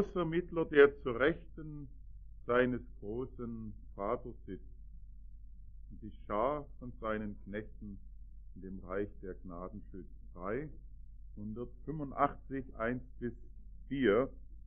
großer Mittler, der zur Rechten seines großen Vaters sitzt und die Schar von seinen Knechten in dem Reich der Gnaden schützt. 385, 1 bis 4.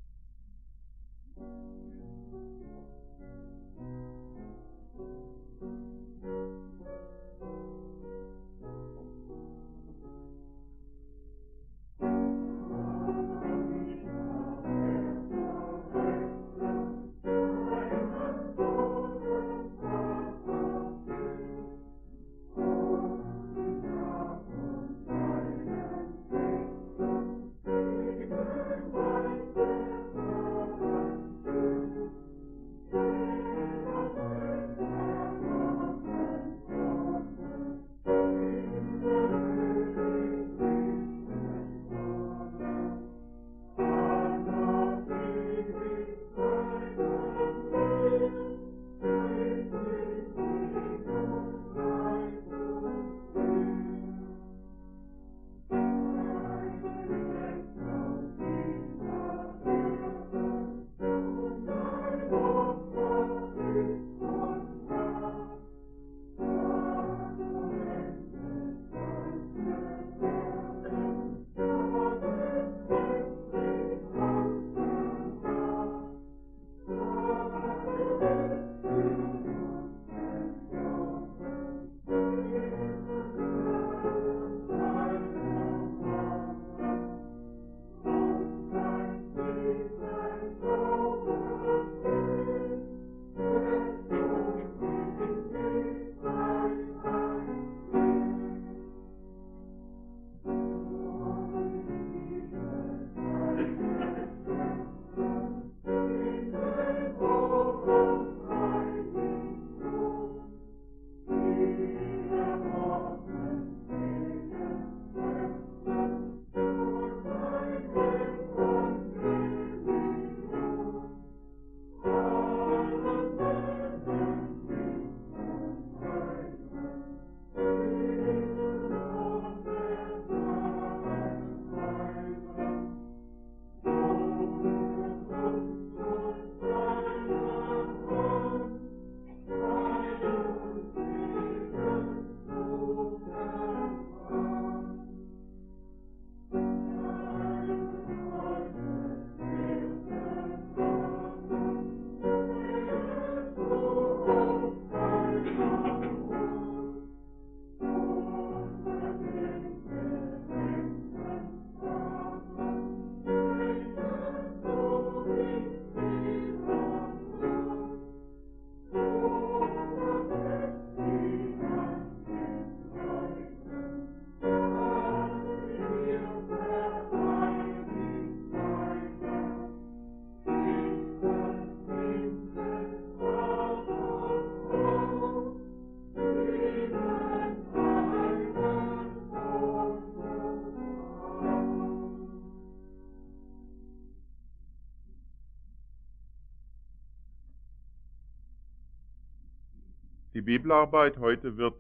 Die Bibelarbeit heute wird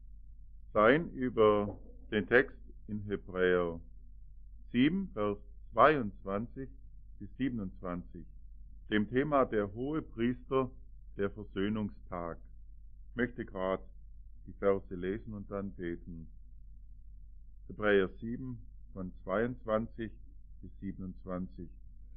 sein über den Text in Hebräer 7, Vers 22 bis 27, dem Thema der Hohepriester, der Versöhnungstag. Ich möchte gerade die Verse lesen und dann beten. Hebräer 7 von 22 bis 27.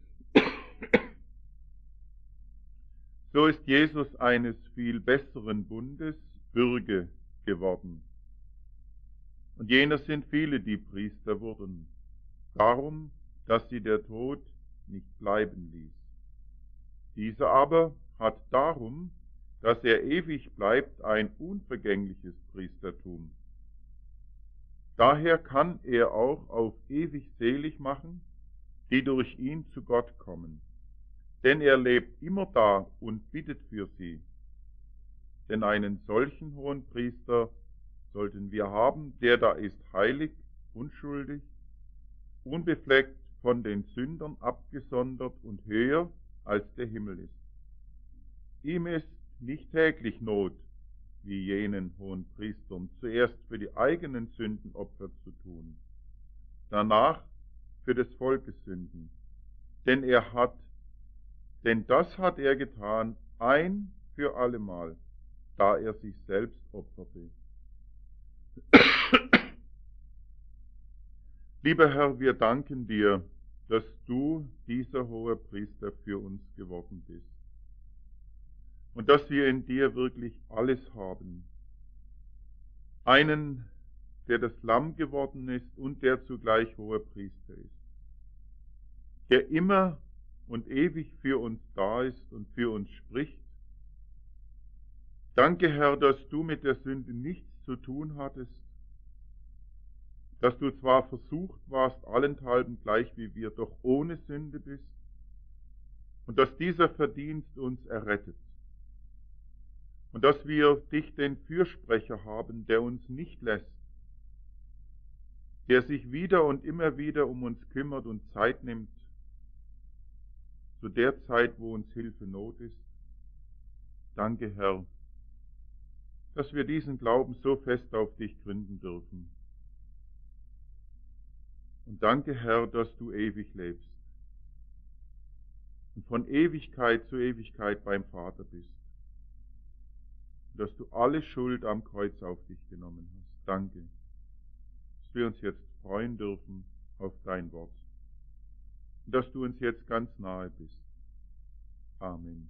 So ist Jesus eines viel besseren Bundes Bürge geworden. Und jener sind viele, die Priester wurden, darum, dass sie der Tod nicht bleiben ließ. Dieser aber hat darum, dass er ewig bleibt, ein unvergängliches Priestertum. Daher kann er auch auf ewig selig machen, die durch ihn zu Gott kommen. Denn er lebt immer da und bittet für sie. Denn einen solchen Hohenpriester sollten wir haben, der da ist heilig, unschuldig, unbefleckt, von den Sündern abgesondert und höher als der Himmel ist. Ihm ist nicht täglich Not, wie jenen Hohenpriestern, zuerst für die eigenen Sünden Opfer zu tun, danach für des Volkes Sünden. Denn er hat Denn das hat er getan, ein für allemal, da er sich selbst opferte. Lieber Herr, wir danken dir, dass du dieser hohe Priester für uns geworden bist. Und dass wir in dir wirklich alles haben. Einen, der das Lamm geworden ist und der zugleich hoher Priester ist. Der immer und ewig für uns da ist und für uns spricht. Danke, Herr, dass du mit der Sünde nichts zu tun hattest, dass du zwar versucht warst, allenthalben gleich wie wir, doch ohne Sünde bist und dass dieser Verdienst uns errettet und dass wir dich, den Fürsprecher, haben, der uns nicht lässt, der sich wieder und immer wieder um uns kümmert und Zeit nimmt, zu der Zeit, wo uns Hilfe Not ist. Danke, Herr, dass wir diesen Glauben so fest auf dich gründen dürfen. Und danke, Herr, dass du ewig lebst und von Ewigkeit zu Ewigkeit beim Vater bist. Und dass du alle Schuld am Kreuz auf dich genommen hast. Danke, dass wir uns jetzt freuen dürfen auf dein Wort. Und dass du uns jetzt ganz nahe bist. Amen.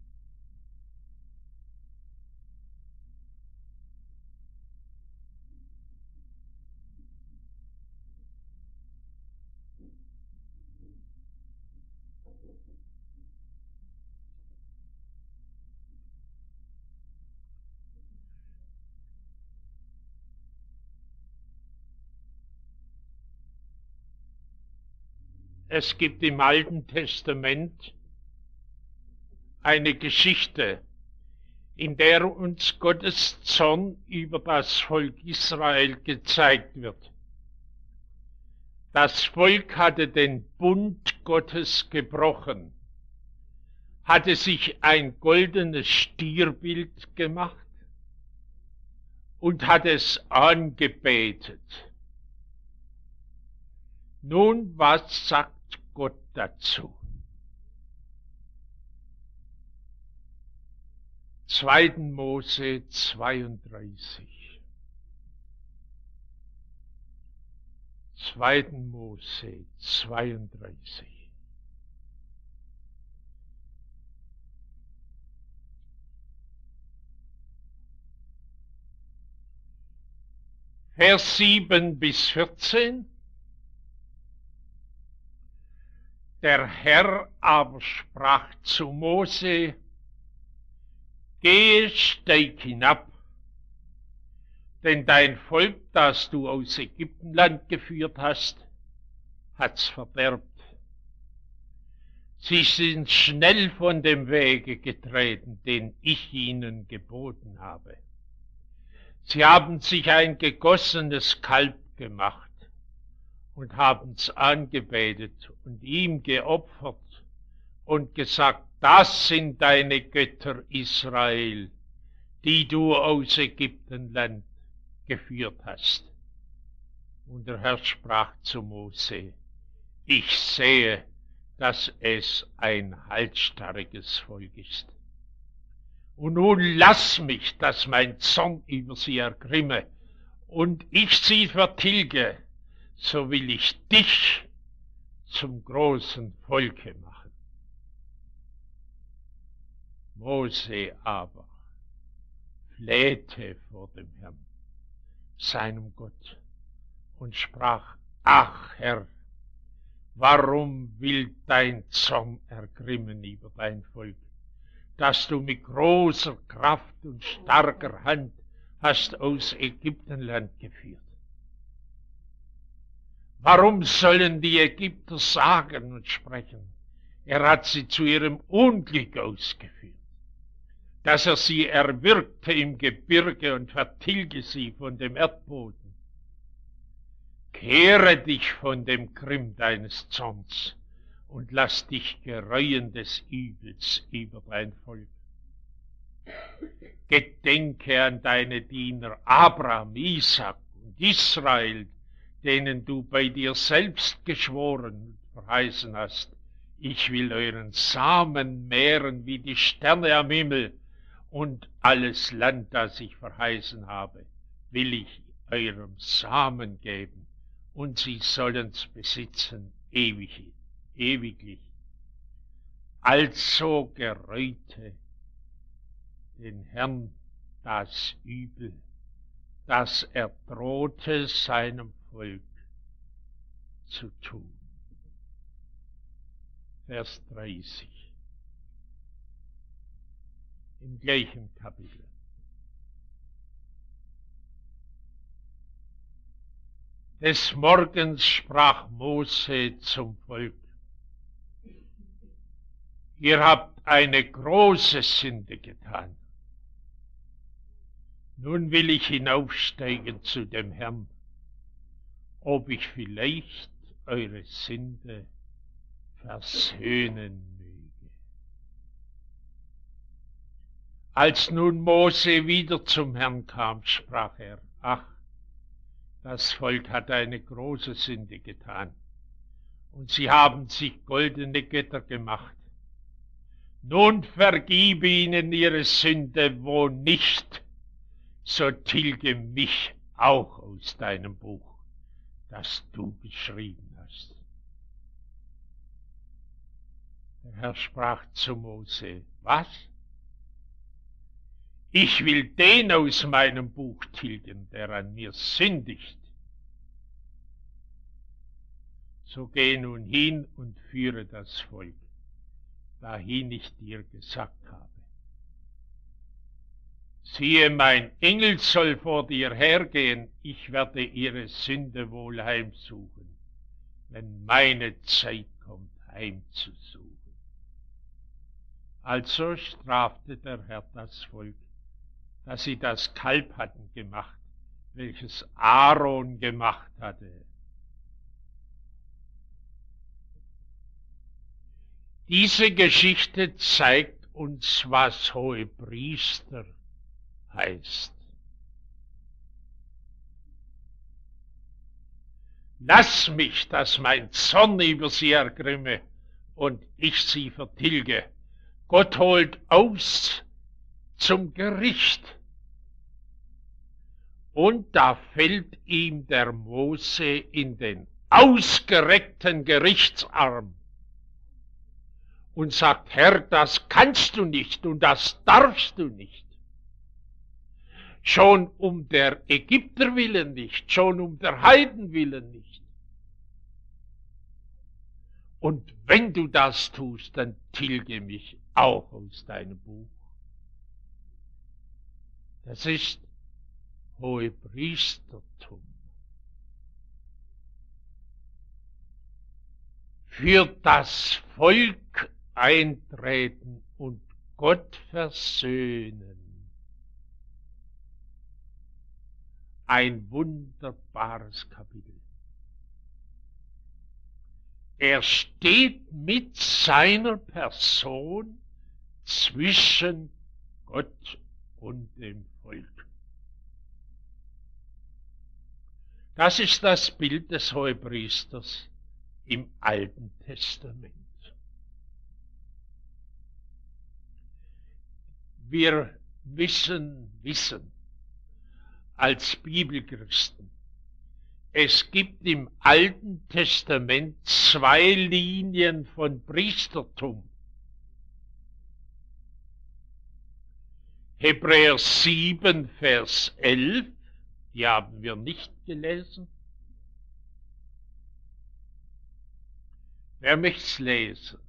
Es gibt im Alten Testament eine Geschichte, in der uns Gottes Zorn über das Volk Israel gezeigt wird. Das Volk hatte den Bund Gottes gebrochen, hatte sich ein goldenes Stierbild gemacht und hat es angebetet. Nun, was sagt Gott dazu? 2. Mose 32. 2. Mose 32. Vers 7 bis 14. Der Herr aber sprach zu Mose: Gehe, steig hinab, denn dein Volk, das du aus Ägyptenland geführt hast, hat's verderbt. Sie sind schnell von dem Wege getreten, den ich ihnen geboten habe. Sie haben sich ein gegossenes Kalb gemacht und haben's angebetet und ihm geopfert und gesagt: Das sind deine Götter, Israel, die du aus Ägyptenland geführt hast. Und der Herr sprach zu Mose: Ich sehe, dass es ein halsstarriges Volk ist. Und nun lass mich, dass mein Zorn über sie ergrimme und ich sie vertilge, so will ich dich zum großen Volke machen. Mose aber flehte vor dem Herrn, seinem Gott, und sprach: Ach Herr, warum will dein Zorn ergrimmen über dein Volk, das du mit großer Kraft und starker Hand hast aus Ägyptenland geführt? Warum sollen die Ägypter sagen und sprechen, er hat sie zu ihrem Unglück ausgeführt, dass er sie erwürgte im Gebirge und vertilge sie von dem Erdboden? Kehre dich von dem Grimm deines Zorns und lass dich gereuen des Übels über dein Volk. Gedenke an deine Diener Abraham, Isaak und Israel, denen du bei dir selbst geschworen und verheißen hast: Ich will euren Samen mehren wie die Sterne am Himmel, und alles Land, das ich verheißen habe, will ich eurem Samen geben, und sie sollen's besitzen ewiglich. Also gereute den Herrn das Übel, das er drohte seinem Volk zu tun. Vers 30 im gleichen Kapitel. Des Morgens sprach Mose zum Volk: Ihr habt eine große Sünde getan. Nun will ich hinaufsteigen zu dem Herrn, ob ich vielleicht eure Sünde versöhnen möge. Als nun Mose wieder zum Herrn kam, sprach er: Ach, das Volk hat eine große Sünde getan, und sie haben sich goldene Götter gemacht. Nun vergib ihnen ihre Sünde, wo nicht, so tilge mich auch aus deinem Buch, das du geschrieben hast. Der Herr sprach zu Mose: Was? Ich will den aus meinem Buch tilgen, der an mir sündigt. So geh nun hin und führe das Volk, dahin ich dir gesagt habe. Siehe, mein Engel soll vor dir hergehen, ich werde ihre Sünde wohl heimsuchen, wenn meine Zeit kommt, heimzusuchen. Also strafte der Herr das Volk, dass sie das Kalb hatten gemacht, welches Aaron gemacht hatte. Diese Geschichte zeigt uns, was Hohepriester heißt. Lass mich, dass mein Zorn über sie ergrimme und ich sie vertilge. Gott holt aus zum Gericht. Und da fällt ihm der Mose in den ausgereckten Gerichtsarm und sagt: Herr, das kannst du nicht und das darfst du nicht. Schon um der Ägypter willen nicht, schon um der Heiden willen nicht. Und wenn du das tust, dann tilge mich auch aus deinem Buch. Das ist Hohepriestertum. Für das Volk eintreten und Gott versöhnen. Ein wunderbares Kapitel. Er steht mit seiner Person zwischen Gott und dem Volk. Das ist das Bild des Hohepriesters im Alten Testament. Wir müssen wissen, als Bibelchristen, es gibt im Alten Testament 2 Linien von Priestertum. Hebräer 7, Vers 11, die haben wir nicht gelesen. Wer möcht's lesen?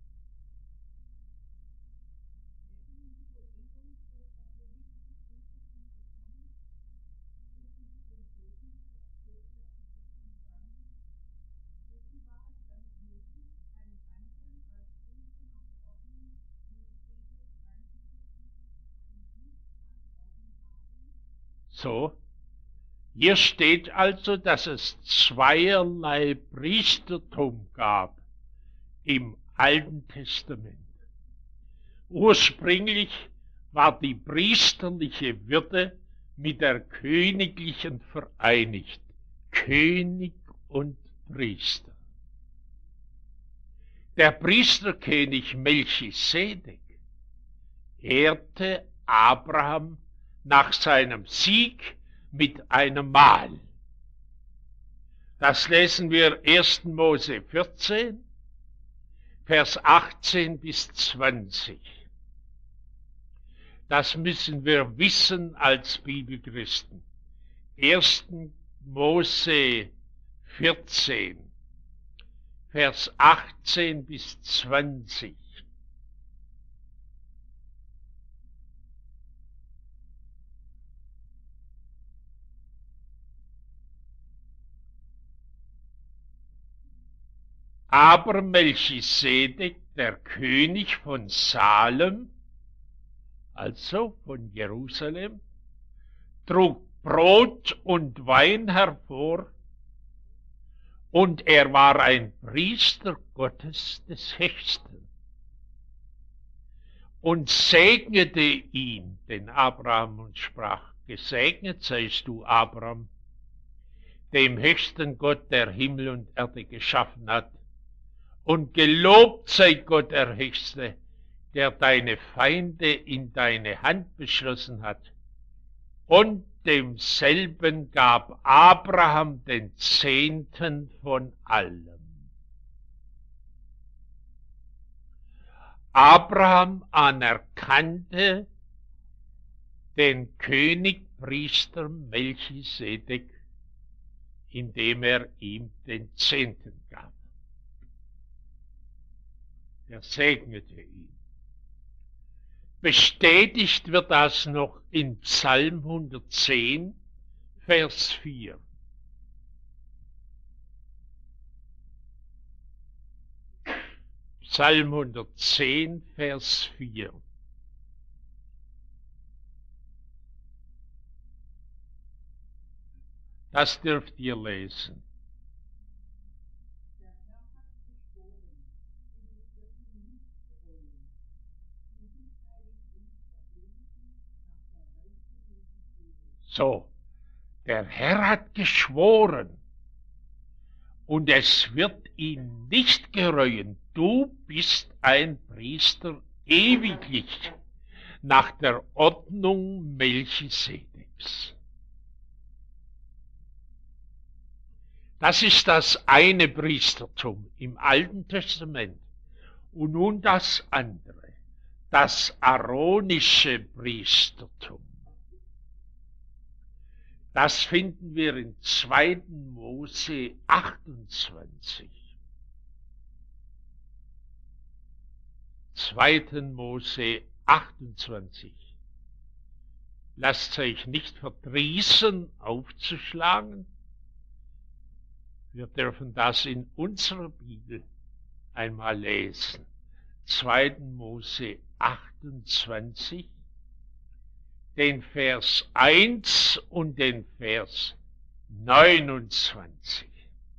So, hier steht also, dass es zweierlei Priestertum gab im Alten Testament. Ursprünglich war die priesterliche Würde mit der königlichen vereinigt. König und Priester. Der Priesterkönig Melchisedek ehrte Abraham nach seinem Sieg mit einem Mahl. Das lesen wir 1. Mose 14, Vers 18 bis 20. Das müssen wir wissen als Bibelchristen. 1. Mose 14, Vers 18 bis 20. Aber Melchisedek, der König von Salem, also von Jerusalem, trug Brot und Wein hervor, und er war ein Priester Gottes des Höchsten, und segnete ihn, den Abraham, und sprach: Gesegnet seist du, Abraham, dem höchsten Gott, der Himmel und Erde geschaffen hat, und gelobt sei Gott, der Höchste, der deine Feinde in deine Hand beschlossen hat. Und demselben gab Abraham den Zehnten von allem. Abraham anerkannte den Königpriester Melchisedek, indem er ihm den Zehnten gab. Er segnete ihn. Bestätigt wird das noch in Psalm 110, Vers 4. Psalm 110, Vers 4. Das dürft ihr lesen. So, der Herr hat geschworen, und es wird ihn nicht gereuen. Du bist ein Priester ewiglich nach der Ordnung Melchisedeks. Das ist das eine Priestertum im Alten Testament. Und nun das andere, das aaronische Priestertum. Das finden wir in 2. Mose 28. 2. Mose 28. Lasst euch nicht verdrießen, aufzuschlagen. Wir dürfen das in unserer Bibel einmal lesen. 2. Mose 28. Den Vers 1 und den Vers 29.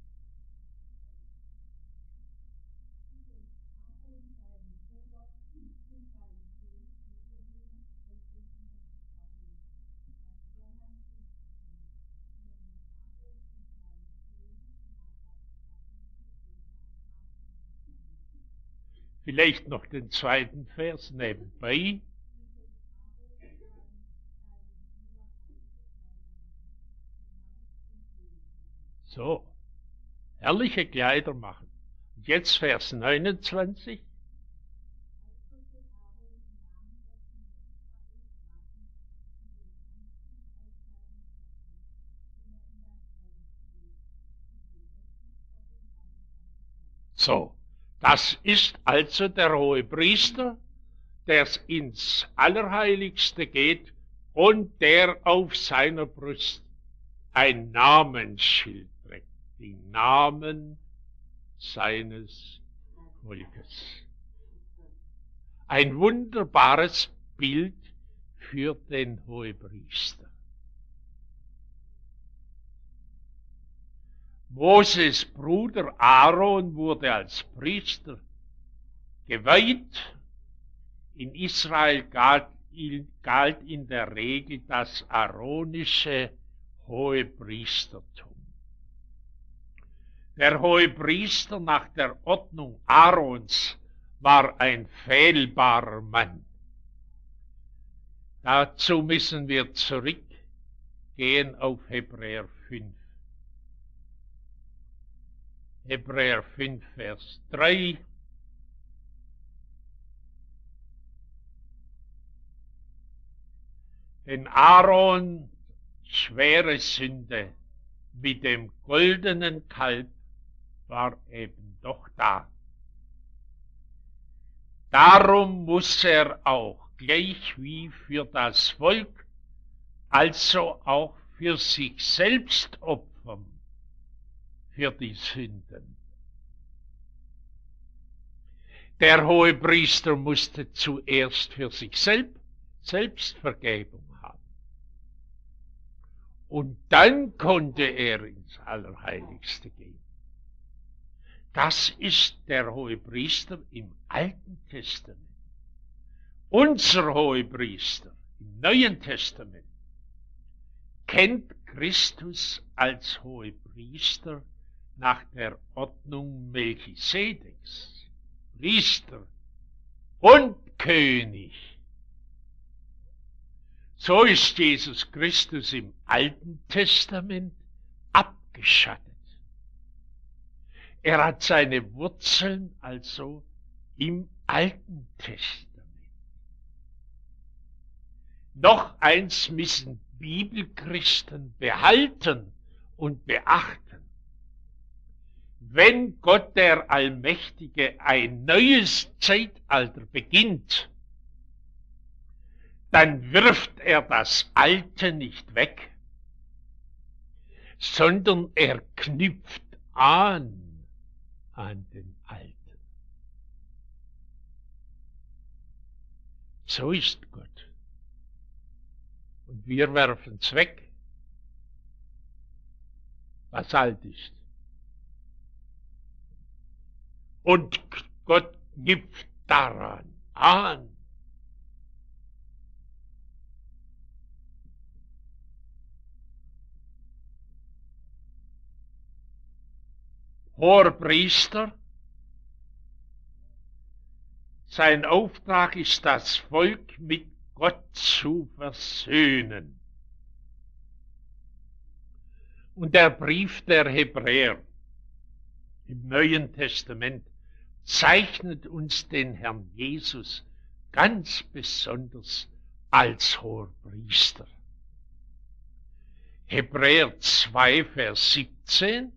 Vielleicht noch den 2. Vers nebenbei. So, herrliche Kleider machen. Und jetzt Vers 29. So, das ist also der Hohepriester, der ins Allerheiligste geht und der auf seiner Brust ein Namensschild trägt, die Namen seines Volkes. Ein wunderbares Bild für den Hohepriester. Moses Bruder Aaron wurde als Priester geweiht. In Israel galt in der Regel das aaronische Hohepriestertum. Der Hohepriester nach der Ordnung Aarons war ein fehlbarer Mann. Dazu müssen wir zurückgehen auf Hebräer 5. Hebräer 5, Vers 3. Denn Aaron schwere Sünde mit dem goldenen Kalb war eben doch da. Darum muss er auch gleich wie für das Volk, also auch für sich selbst opfern, für die Sünden. Der Hohepriester musste zuerst für sich selbst Vergebung haben. Und dann konnte er ins Allerheiligste gehen. Das ist der Hohepriester im Alten Testament. Unser Hohepriester im Neuen Testament kennt Christus als Hohepriester nach der Ordnung Melchisedeks, Priester und König. So ist Jesus Christus im Alten Testament abgeschattet. Er hat seine Wurzeln also im Alten Testament. Noch eins müssen Bibelchristen behalten und beachten. Wenn Gott der Allmächtige ein neues Zeitalter beginnt, dann wirft er das Alte nicht weg, sondern er knüpft an den Alten. So ist Gott. Und wir werfen es weg, was alt ist. Und Gott knüpft daran an. Hoherpriester, sein Auftrag ist, das Volk mit Gott zu versöhnen. Und der Brief der Hebräer im Neuen Testament zeichnet uns den Herrn Jesus ganz besonders als Hoherpriester. Hebräer 2, Vers 17.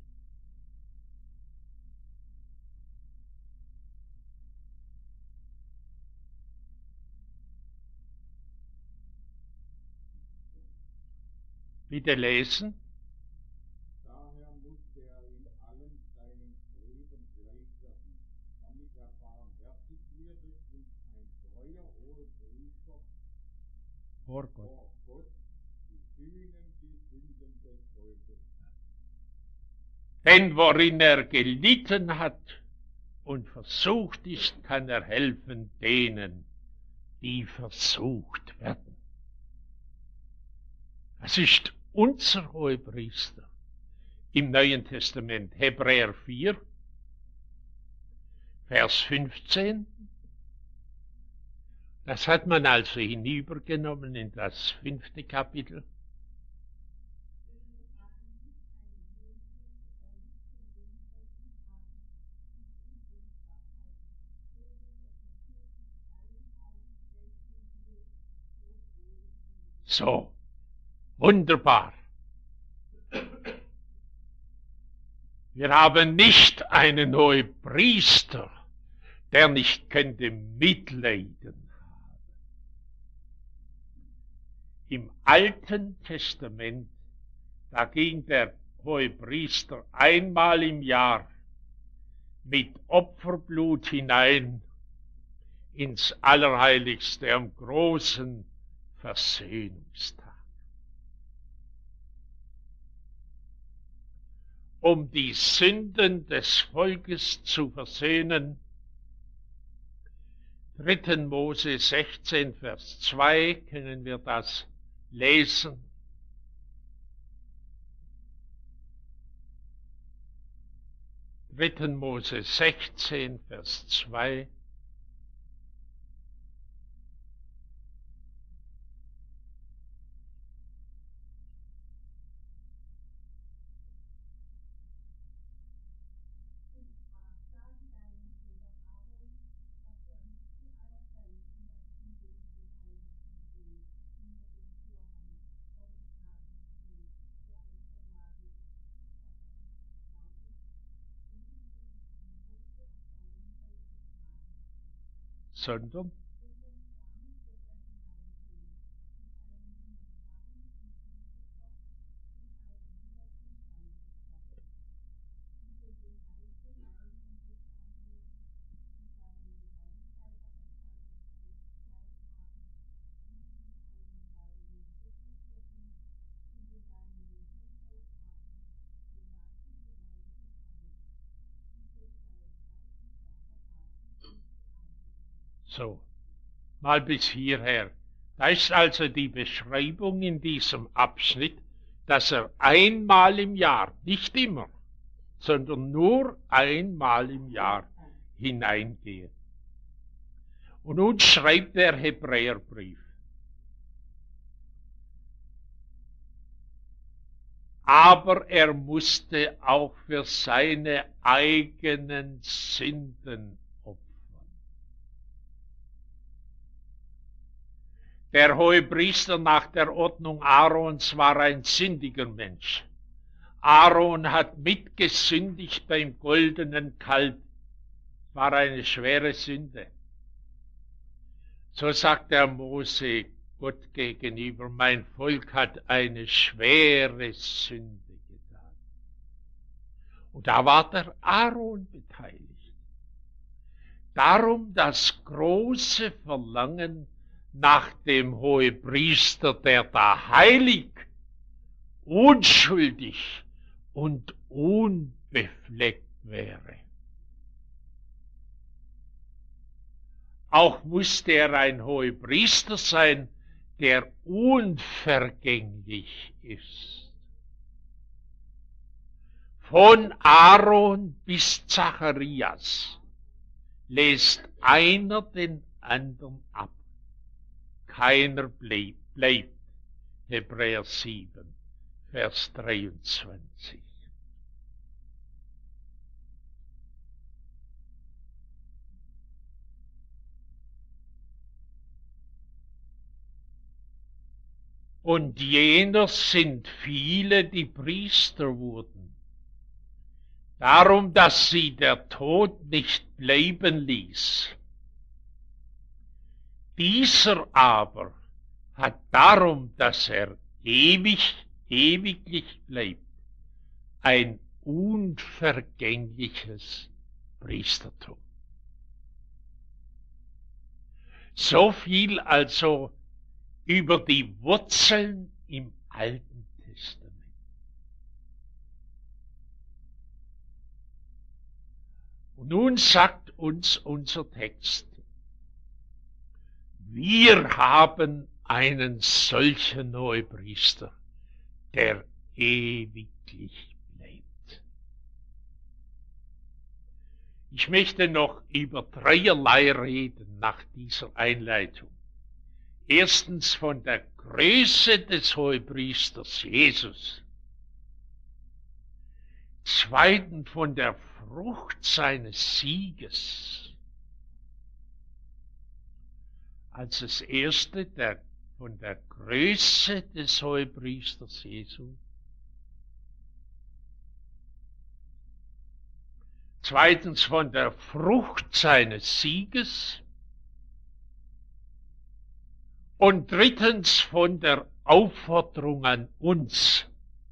Bitte lesen. Daher musste er in allen seinen Brüdern gleich werden, damit er barmherzig würde und ein treuer Hohepriester Vor Gott. vor Gott zu sühnen die Sünden des Volkes. Denn worin er gelitten hat und versucht ist, kann er helfen denen, die versucht werden. Das ist unser Hohepriester im Neuen Testament, Hebräer 4, Vers 15. Das hat man also hinübergenommen in das 5. Kapitel. So, wunderbar. Wir haben nicht einen Hohepriester, der nicht könnte mitleiden haben. Im Alten Testament, da ging der Hohepriester einmal im Jahr mit Opferblut hinein ins Allerheiligste am großen Versöhnungstag. Um die Sünden des Volkes zu versöhnen. 3. Mose 16, Vers 2 können wir das lesen. 3. Mose 16, Vers 2. Sondern so, mal bis hierher. Da ist also die Beschreibung in diesem Abschnitt, dass er einmal im Jahr, nicht immer, sondern nur einmal im Jahr hineingehe. Und nun schreibt der Hebräerbrief. Aber er musste auch für seine eigenen Sünden opfern. Der Hohepriester nach der Ordnung Aarons war ein sündiger Mensch. Aaron hat mitgesündigt beim goldenen Kalb. War eine schwere Sünde. So sagt der Mose Gott gegenüber, mein Volk hat eine schwere Sünde getan. Und da war der Aaron beteiligt. Darum das große Verlangen nach dem Hohepriester, der da heilig, unschuldig und unbefleckt wäre. Auch musste er ein Hohepriester sein, der unvergänglich ist. Von Aaron bis Zacharias lässt einer den anderen ab. Keiner bleibt. Hebräer 7, Vers 23. Und jener sind viele, die Priester wurden. Darum, dass sie der Tod nicht bleiben ließ. Dieser aber hat darum, dass er ewiglich bleibt, ein unvergängliches Priestertum. So viel also über die Wurzeln im Alten Testament. Und nun sagt uns unser Text, wir haben einen solchen Hohepriester, der ewiglich bleibt. Ich möchte noch über dreierlei reden nach dieser Einleitung. Erstens von der Größe des Hohepriesters Jesus. Zweitens von der Frucht seines Sieges. Als das erste von der Größe des Hohepriesters Jesu. Zweitens von der Frucht seines Sieges. Und drittens von der Aufforderung an uns.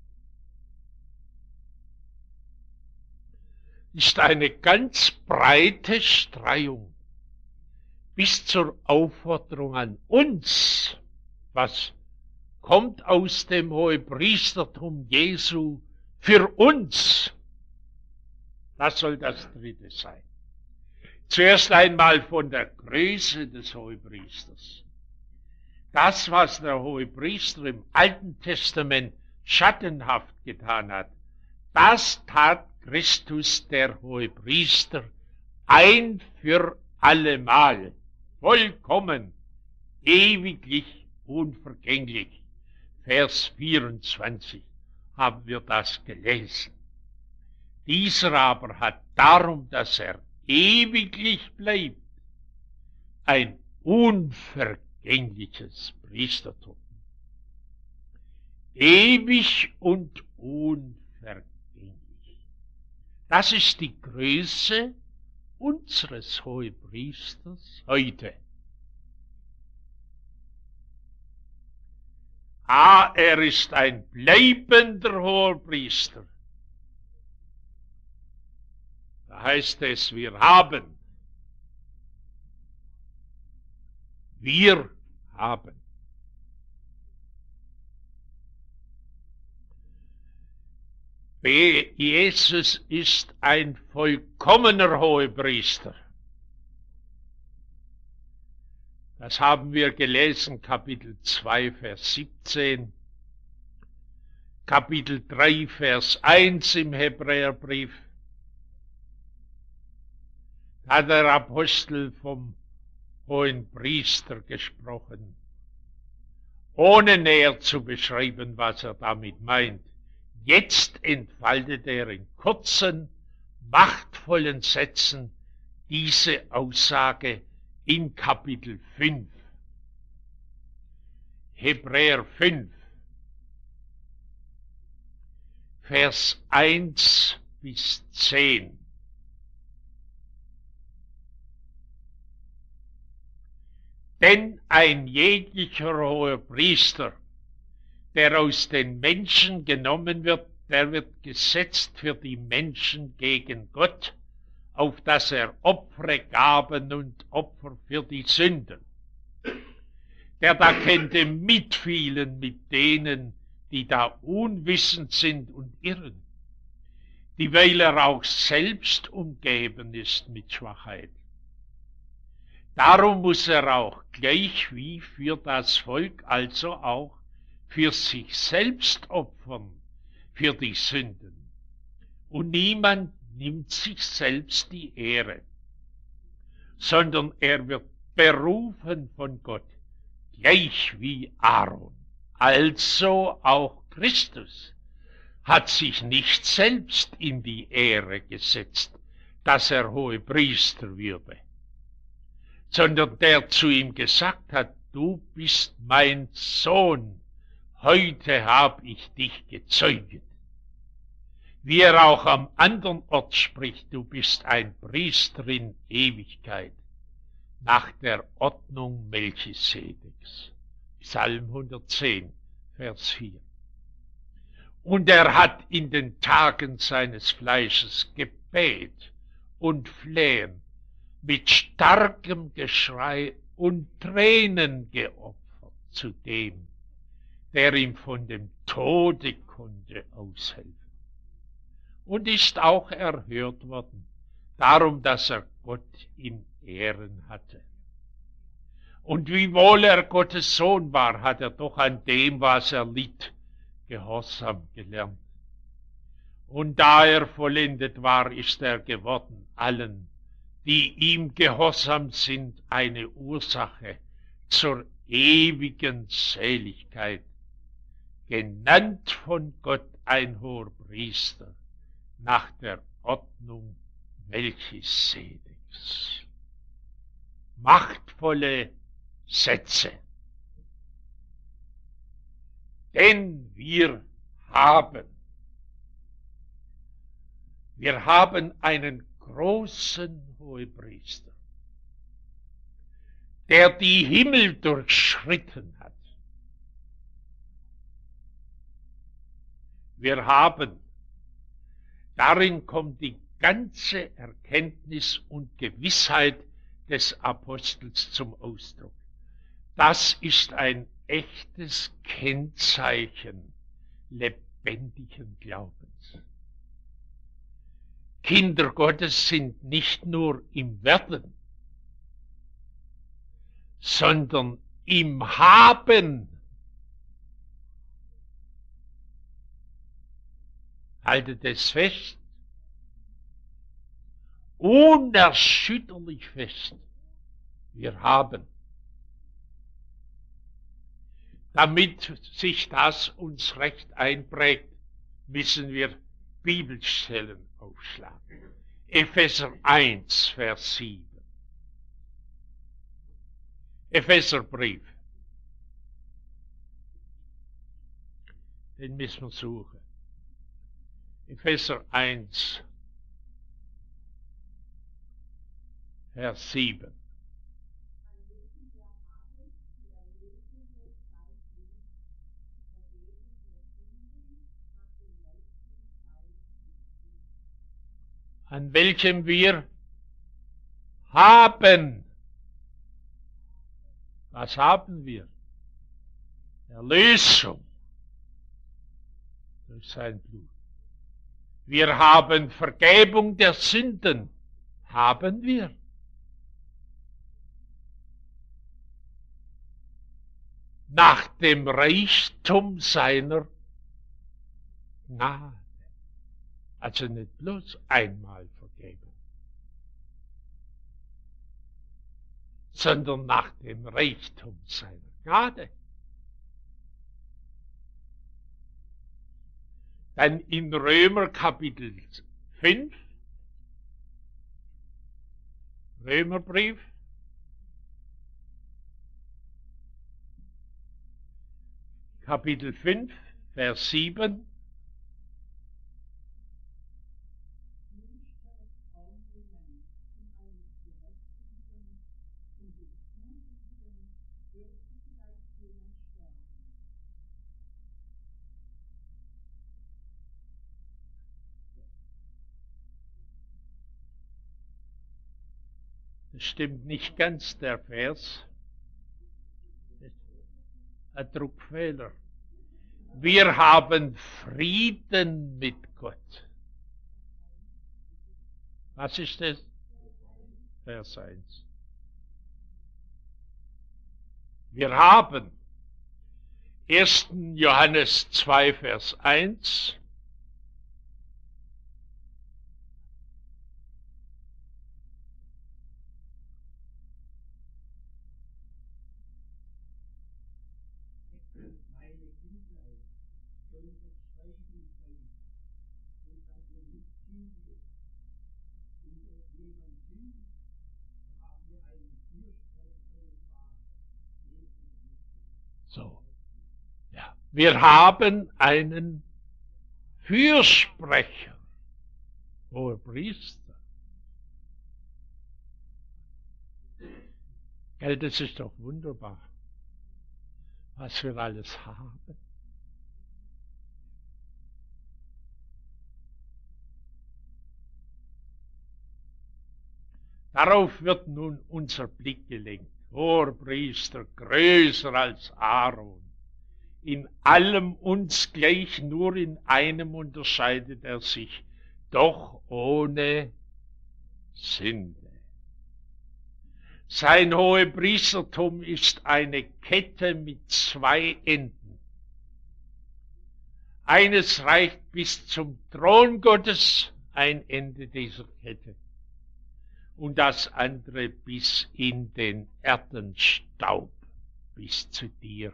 Ist eine ganz breite Streuung bis zur Aufforderung an uns. Was kommt aus dem Hohepriestertum Jesu für uns? Das soll das dritte sein. Zuerst einmal von der Größe des Hohepriesters. Das, was der Hohepriester im Alten Testament schattenhaft getan hat, das tat Christus, der Hohepriester, ein für allemal, vollkommen, ewiglich, unvergänglich. Vers 24 haben wir das gelesen. Dieser aber hat darum, dass er ewiglich bleibt, ein unvergängliches Priestertum. Ewig und unvergänglich. Das ist die Größe unseres Hohepriesters heute. Er ist ein bleibender Hohepriester. Da heißt es, wir haben. Jesus ist ein vollkommener Hohepriester. Das haben wir gelesen, Kapitel 2, Vers 17, Kapitel 3, Vers 1 im Hebräerbrief. Da hat der Apostel vom hohen Priester gesprochen, ohne näher zu beschreiben, was er damit meint. Jetzt entfaltet er in kurzen, machtvollen Sätzen diese Aussage in Kapitel 5. Hebräer 5, Vers 1 bis 10. Denn ein jeglicher Hohepriester, der aus den Menschen genommen wird, der wird gesetzt für die Menschen gegen Gott, auf dass er Opfer gaben und Opfer für die Sünden. Der da könnte mitfühlen mit denen, die da unwissend sind und irren, dieweil er auch selbst umgeben ist mit Schwachheit. Darum muss er auch gleich wie für das Volk, also auch für sich selbst opfern, für die Sünden. Und niemand nimmt sich selbst die Ehre, sondern er wird berufen von Gott, gleich wie Aaron. Also auch Christus hat sich nicht selbst in die Ehre gesetzt, dass er Hohepriester würde, sondern der zu ihm gesagt hat, du bist mein Sohn, heute hab ich dich gezeugt. Wie er auch am anderen Ort spricht, du bist ein Priester in Ewigkeit, nach der Ordnung Melchisedeks. Psalm 110, Vers 4. Und er hat in den Tagen seines Fleisches Gebet und Flehen mit starkem Geschrei und Tränen geopfert zu dem, der ihm von dem Tode konnte aushelfen. Und ist auch erhört worden, darum, dass er Gott in Ehren hatte. Und wiewohl er Gottes Sohn war, hat er doch an dem, was er litt, Gehorsam gelernt. Und da er vollendet war, ist er geworden allen, die ihm gehorsam sind, eine Ursache zur ewigen Seligkeit, genannt von Gott ein Hohepriester nach der Ordnung Melchisedeks. Machtvolle Sätze. Denn wir haben einen großen Hohepriester, der die Himmel durchschritten hat. Darin kommt die ganze Erkenntnis und Gewissheit des Apostels zum Ausdruck. Das ist ein echtes Kennzeichen lebendigen Glaubens. Kinder Gottes sind nicht nur im Werden, sondern im Haben. Haltet es fest, unerschütterlich fest. Wir haben. Damit sich das uns recht einprägt, müssen wir Bibelstellen aufschlagen. Epheser 1, Vers 7. Epheserbrief. Den müssen wir suchen. Epheser 1, Vers 7. An welchem wir haben. Was haben wir? Erlösung durch sein Blut. Wir haben Vergebung der Sünden. Haben wir. Nach dem Reichtum seiner Gnade. Also nicht bloß einmal Vergebung, sondern nach dem Reichtum seiner Gnade. Dann in Römer Kapitel 5, Römerbrief, Kapitel 5, Vers 7. Das stimmt nicht ganz, der Vers. Ein Druckfehler. Wir haben Frieden mit Gott. Was ist das? Vers 1. Wir haben 1. Johannes 2, Vers 1. So, ja. Wir haben einen Fürsprecher, Hohepriester. Gell, das ist doch wunderbar, was wir alles haben. Darauf wird nun unser Blick gelenkt. Hohepriester, größer als Aaron. In allem uns gleich, nur in einem unterscheidet er sich, doch ohne Sünde. Sein Hohepriestertum ist eine Kette mit 2 Enden. Eines reicht bis zum Thron Gottes, ein Ende dieser Kette. Und das andere bis in den Erdenstaub, bis zu dir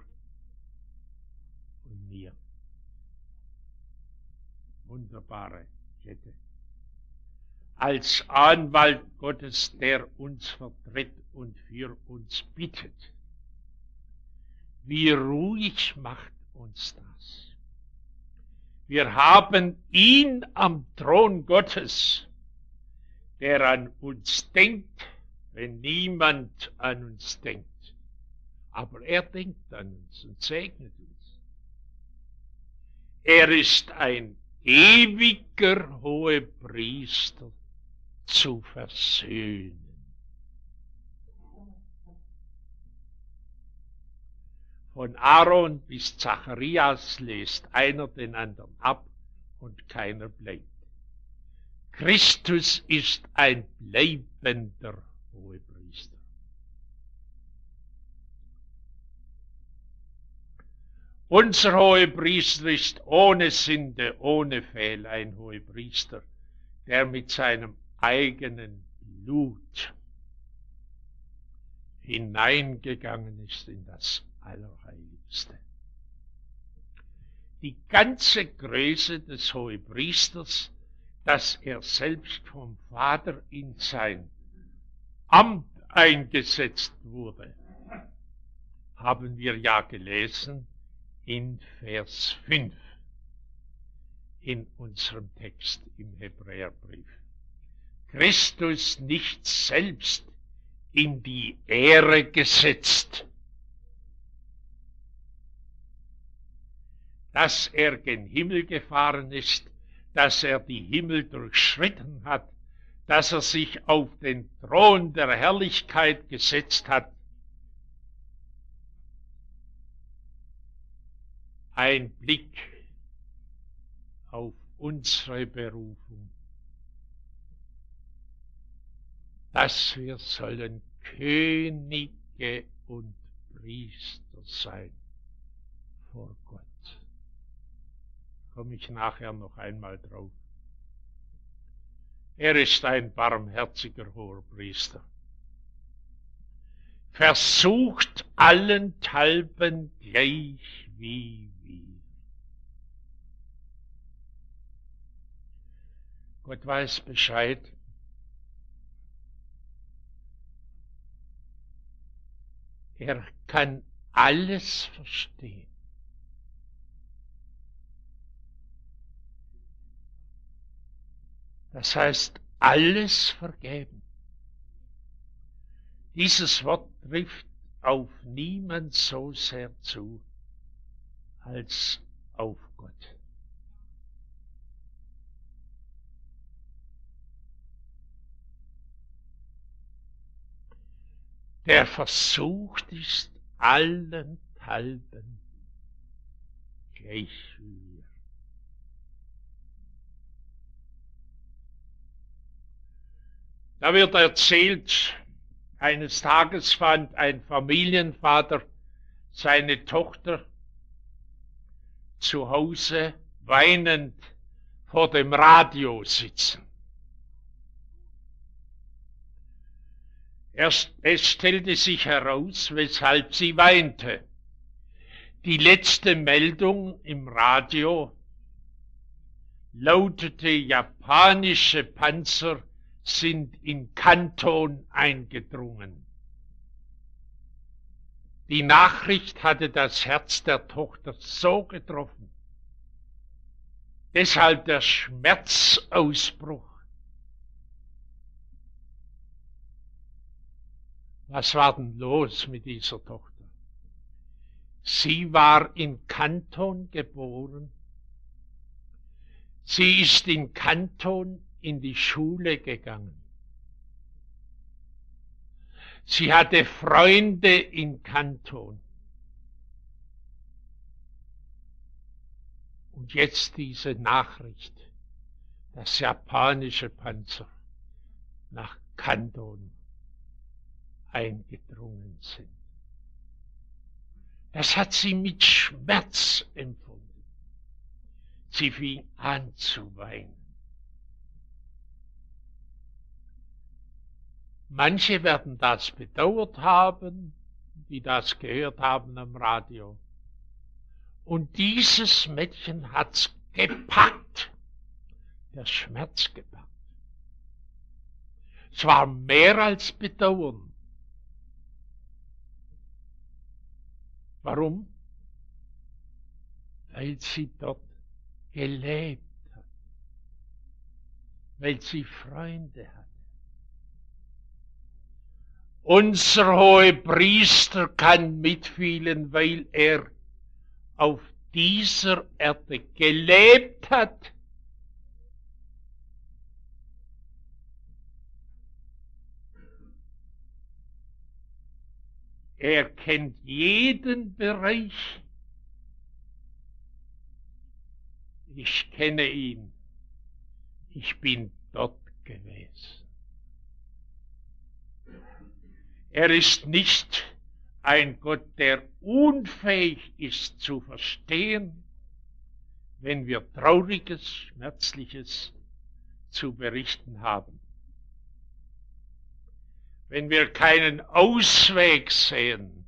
und mir. Wunderbare Kette. Als Anwalt Gottes, der uns vertritt und für uns bittet. Wie ruhig macht uns das. Wir haben ihn am Thron Gottes, der an uns denkt, wenn niemand an uns denkt. Aber er denkt an uns und segnet uns. Er ist ein ewiger Hohepriester zu versöhnen. Von Aaron bis Zacharias löst einer den anderen ab und keiner bleibt. Christus ist ein bleibender Hohepriester. Unser Hohepriester ist ohne Sünde, ohne Fehler ein Hohepriester, der mit seinem eigenen Blut hineingegangen ist in das Allerheiligste. Die ganze Größe des Hohepriesters, dass er selbst vom Vater in sein Amt eingesetzt wurde, haben wir ja gelesen in Vers 5 in unserem Text im Hebräerbrief. Christus nicht selbst in die Ehre gesetzt, dass er gen Himmel gefahren ist, dass er die Himmel durchschritten hat, dass er sich auf den Thron der Herrlichkeit gesetzt hat. Ein Blick auf unsere Berufung, dass wir sollen Könige und Priester sein vor Gott. Komme ich nachher noch einmal drauf. Er ist ein barmherziger Hohepriester. Versucht allenthalben gleich wie wir. Gott weiß Bescheid. Er kann alles verstehen. Das heißt, alles vergeben. Dieses Wort trifft auf niemand so sehr zu, als auf Gott. Der versucht ist allenthalben gleich wie wir. Da wird erzählt, eines Tages fand ein Familienvater seine Tochter zu Hause weinend vor dem Radio sitzen. Es stellte sich heraus, weshalb sie weinte. Die letzte Meldung im Radio lautete, japanische Panzer sind in Kanton eingedrungen. Die Nachricht hatte das Herz der Tochter so getroffen. Deshalb der Schmerzausbruch. Was war denn los mit dieser Tochter? Sie war in Kanton geboren. Sie ist in Kanton in die Schule gegangen. Sie hatte Freunde in Kanton. Und jetzt diese Nachricht, dass japanische Panzer nach Kanton eingedrungen sind. Das hat sie mit Schmerz empfunden. Sie fing an zu weinen. Manche werden das bedauert haben, die das gehört haben am Radio. Und dieses Mädchen hat's gepackt, der Schmerz gepackt. Es war mehr als Bedauern. Warum? Weil sie dort gelebt hat, weil sie Freunde hat. Unser Hohepriester kann mitfühlen, weil er auf dieser Erde gelebt hat. Er kennt jeden Bereich. Ich kenne ihn. Ich bin dort gewesen. Er ist nicht ein Gott, der unfähig ist zu verstehen, wenn wir Trauriges, Schmerzliches zu berichten haben. wenn wir keinen Ausweg sehen,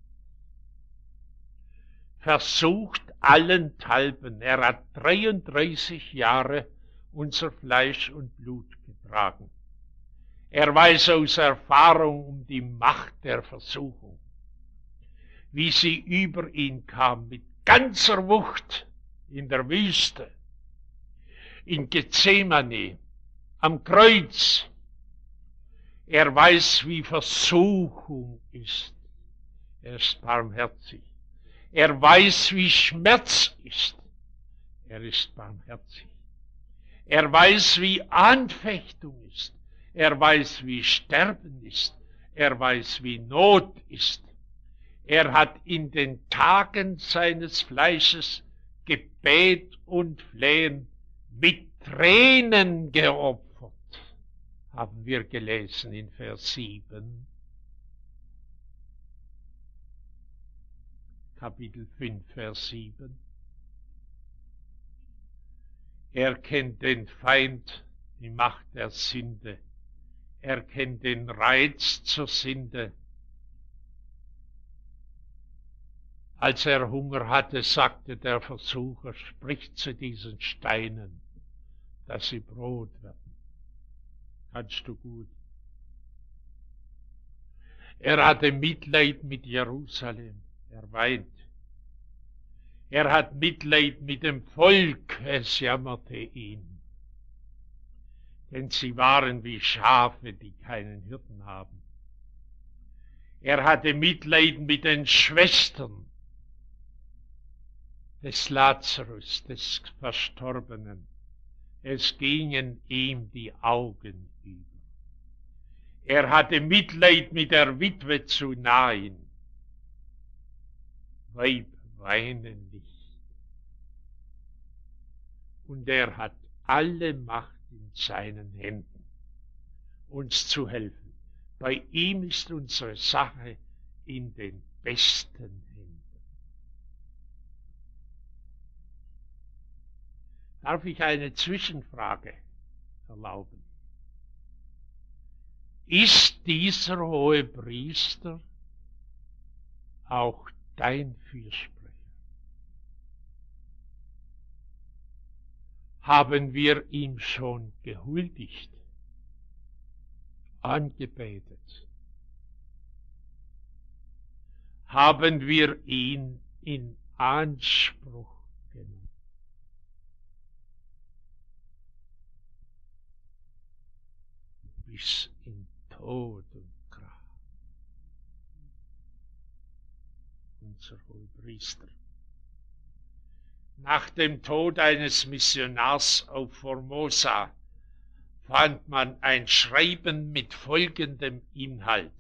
versucht allenthalben. Er hat 33 Jahre unser Fleisch und Blut getragen. Er weiß aus Erfahrung um die Macht der Versuchung, wie sie über ihn kam mit ganzer Wucht in der Wüste, in Gethsemane, am Kreuz. Er weiß, wie Versuchung ist. Er ist barmherzig. Er weiß, wie Schmerz ist. Er ist barmherzig. Er weiß, wie Anfechtung ist. Er weiß, wie Sterben ist. Er weiß, wie Not ist. Er hat in den Tagen seines Fleisches Gebet und Flehen mit Tränen geopfert, haben wir gelesen in Vers 7. Kapitel 5, Vers 7. Er kennt den Feind, die Macht der Sünde. Er kennt den Reiz zur Sünde. Als er Hunger hatte, sagte der Versucher, sprich zu diesen Steinen, dass sie Brot werden. Kannst du gut. Er hatte Mitleid mit Jerusalem. Er weint. Er hat Mitleid mit dem Volk. Es jammerte ihn. Denn sie waren wie Schafe, die keinen Hirten haben. Er hatte Mitleid mit den Schwestern des Lazarus, des Verstorbenen. Es gingen ihm die Augen über. Er hatte Mitleid mit der Witwe zu Nain. Weib, weine nicht. Und er hat alle Macht in seinen Händen, uns zu helfen. Bei ihm ist unsere Sache in den besten Händen. Darf ich eine Zwischenfrage erlauben? Ist dieser hohe Priester auch dein Fürsprecher? Haben wir ihm schon gehuldigt, angebetet? Haben wir ihn in Anspruch genommen? Bis in Tod und Grab. Unser Hohepriester. Nach dem Tod eines Missionars auf Formosa fand man ein Schreiben mit folgendem Inhalt.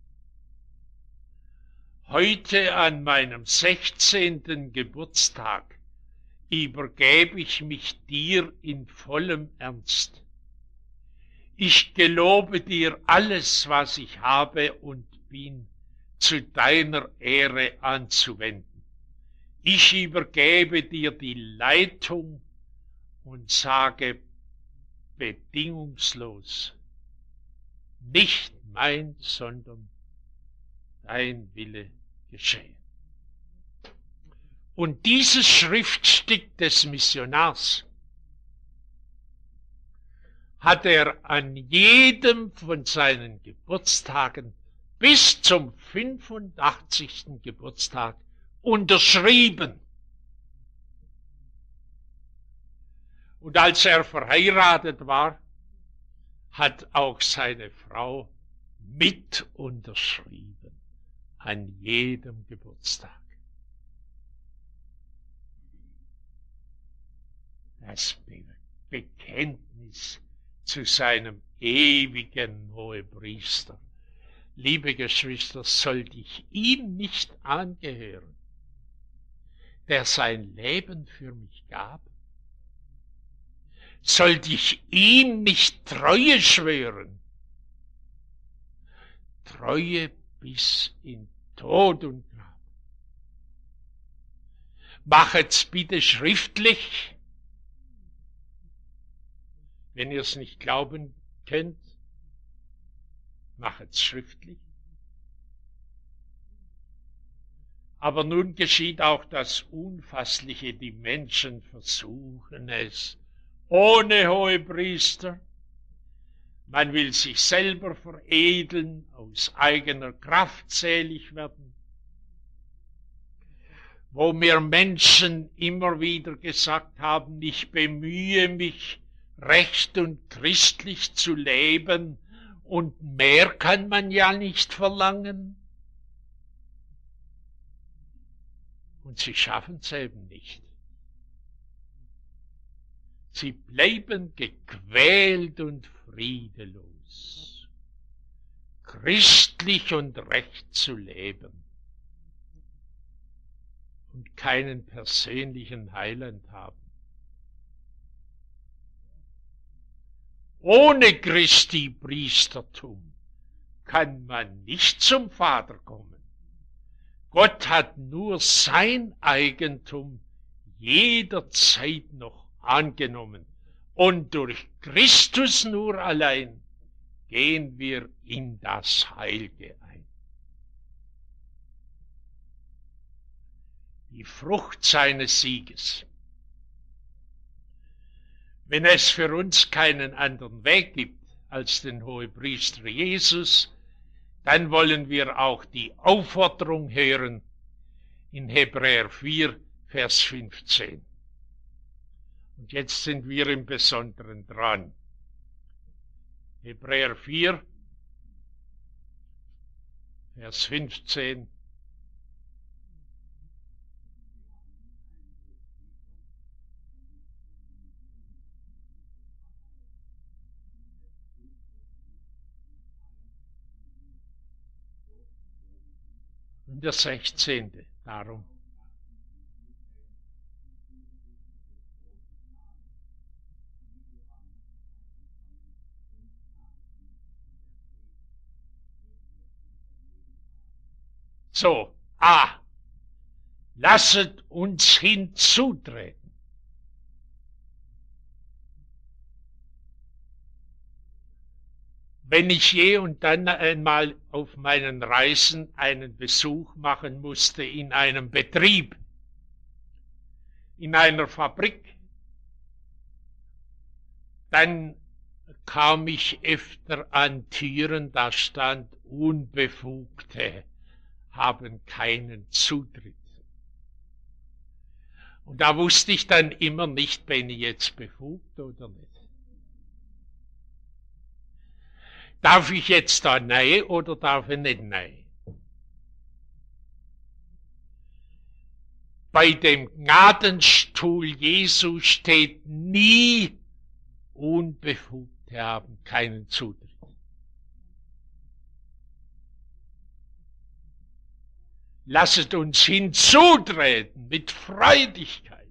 Heute an meinem 16. Geburtstag übergebe ich mich dir in vollem Ernst. Ich gelobe dir alles, was ich habe und bin, zu deiner Ehre anzuwenden. Ich übergebe dir die Leitung und sage bedingungslos, nicht mein, sondern dein Wille geschehe. Und dieses Schriftstück des Missionars hat er an jedem von seinen Geburtstagen bis zum 85. Geburtstag unterschrieben. Und als er verheiratet war, hat auch seine Frau mit unterschrieben an jedem Geburtstag. Das Bekenntnis zu seinem ewigen Hohepriester. Liebe Geschwister, sollte ich ihm nicht angehören, der sein Leben für mich gab? Sollte ich ihm nicht Treue schwören? Treue bis in Tod und Grab. Machet's bitte schriftlich, wenn ihr es nicht glauben könnt. machet's schriftlich. Aber nun geschieht auch das Unfassliche, die Menschen versuchen es ohne Hohepriester. Man will sich selber veredeln, aus eigener Kraft selig werden. Wo mir Menschen immer wieder gesagt haben, ich bemühe mich, recht und christlich zu leben, und mehr kann man ja nicht verlangen. Und sie schaffen es eben nicht. Sie bleiben gequält und friedelos, christlich und recht zu leben und keinen persönlichen Heiland haben. Ohne Christi Priestertum kann man nicht zum Vater kommen. Gott hat nur sein Eigentum jederzeit noch angenommen. Und durch Christus nur allein gehen wir in das Heilige ein. Die Frucht seines Sieges. Wenn es für uns keinen anderen Weg gibt als den Hohepriester Jesus, dann wollen wir auch die Aufforderung hören in Hebräer 4, Vers 15. Und jetzt sind wir im Besonderen dran. Hebräer 4, Vers 15. Und der 16. darum. So, lasset uns hinzutreten. Wenn ich je und dann einmal auf meinen Reisen einen Besuch machen musste in einem Betrieb, in einer Fabrik, dann kam ich öfter an Türen, da stand Unbefugte haben keinen Zutritt. Und da wusste ich dann immer nicht, bin ich jetzt befugt oder nicht. Darf ich jetzt da rein oder darf ich nicht rein? Bei dem Gnadenstuhl Jesu steht nie, Unbefugte haben keinen Zutritt. Lasset uns hinzutreten mit Freudigkeit.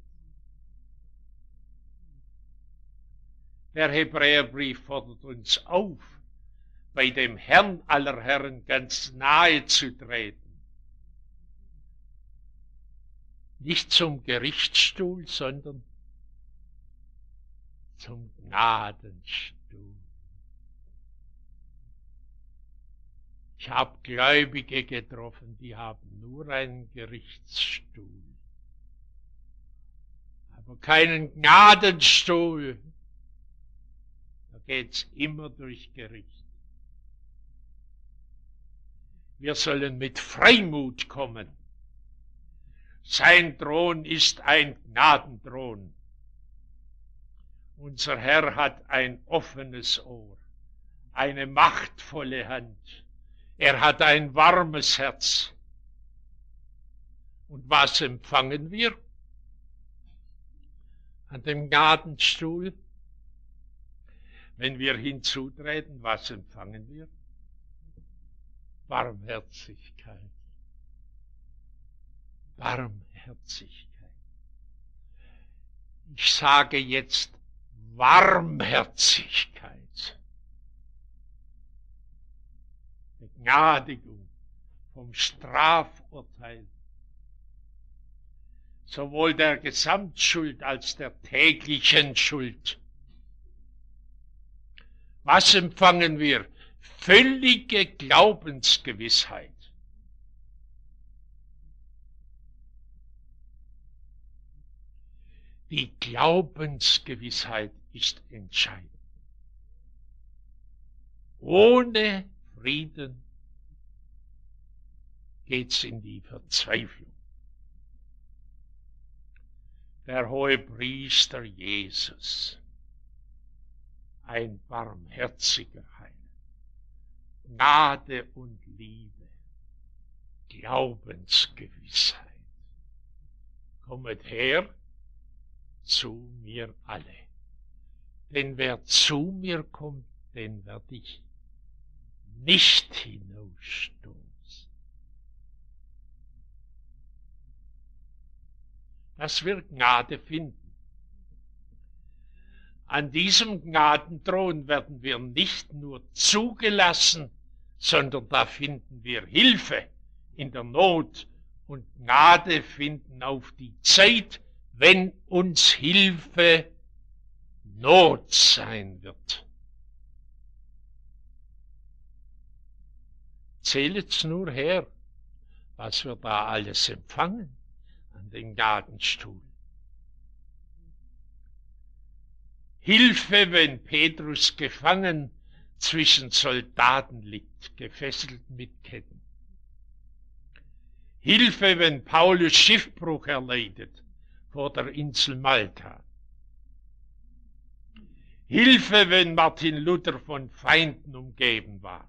Der Hebräerbrief fordert uns auf, bei dem Herrn aller Herren ganz nahe zu treten. Nicht zum Gerichtsstuhl, sondern zum Gnadenstuhl. Ich habe Gläubige getroffen, die haben nur einen Gerichtsstuhl, aber keinen Gnadenstuhl. Da geht's immer durch Gericht. Wir sollen mit Freimut kommen. Sein Thron ist ein Gnadenthron. Unser Herr hat ein offenes Ohr, eine machtvolle Hand. Er hat ein warmes Herz. Und was empfangen wir? An dem Gnadenstuhl, wenn wir hinzutreten, was empfangen wir? Barmherzigkeit. Barmherzigkeit. Ich sage jetzt Warmherzigkeit. Begnadigung vom Strafurteil. Sowohl der Gesamtschuld als der täglichen Schuld. Was empfangen wir? völlige Glaubensgewissheit. Die Glaubensgewissheit ist entscheidend. Ohne Frieden geht's in die Verzweiflung. Der Hohepriester Jesus, ein barmherziger Heiler, Gnade und Liebe, Glaubensgewissheit. Kommet her zu mir alle. Denn wer zu mir kommt, den werde ich nicht hinausstoßen. Dass wir Gnade finden. An diesem Gnadenthron werden wir nicht nur zugelassen, sondern da finden wir Hilfe in der Not und Gnade finden auf die Zeit, wenn uns Hilfe Not sein wird. Zählet's nur her, was wir da alles empfangen an den Gnadenstuhl. Hilfe, wenn Petrus gefangen zwischen Soldaten liegt, gefesselt mit Ketten. Hilfe, wenn Paulus Schiffbruch erleidet vor der Insel Malta. Hilfe, wenn Martin Luther von Feinden umgeben war.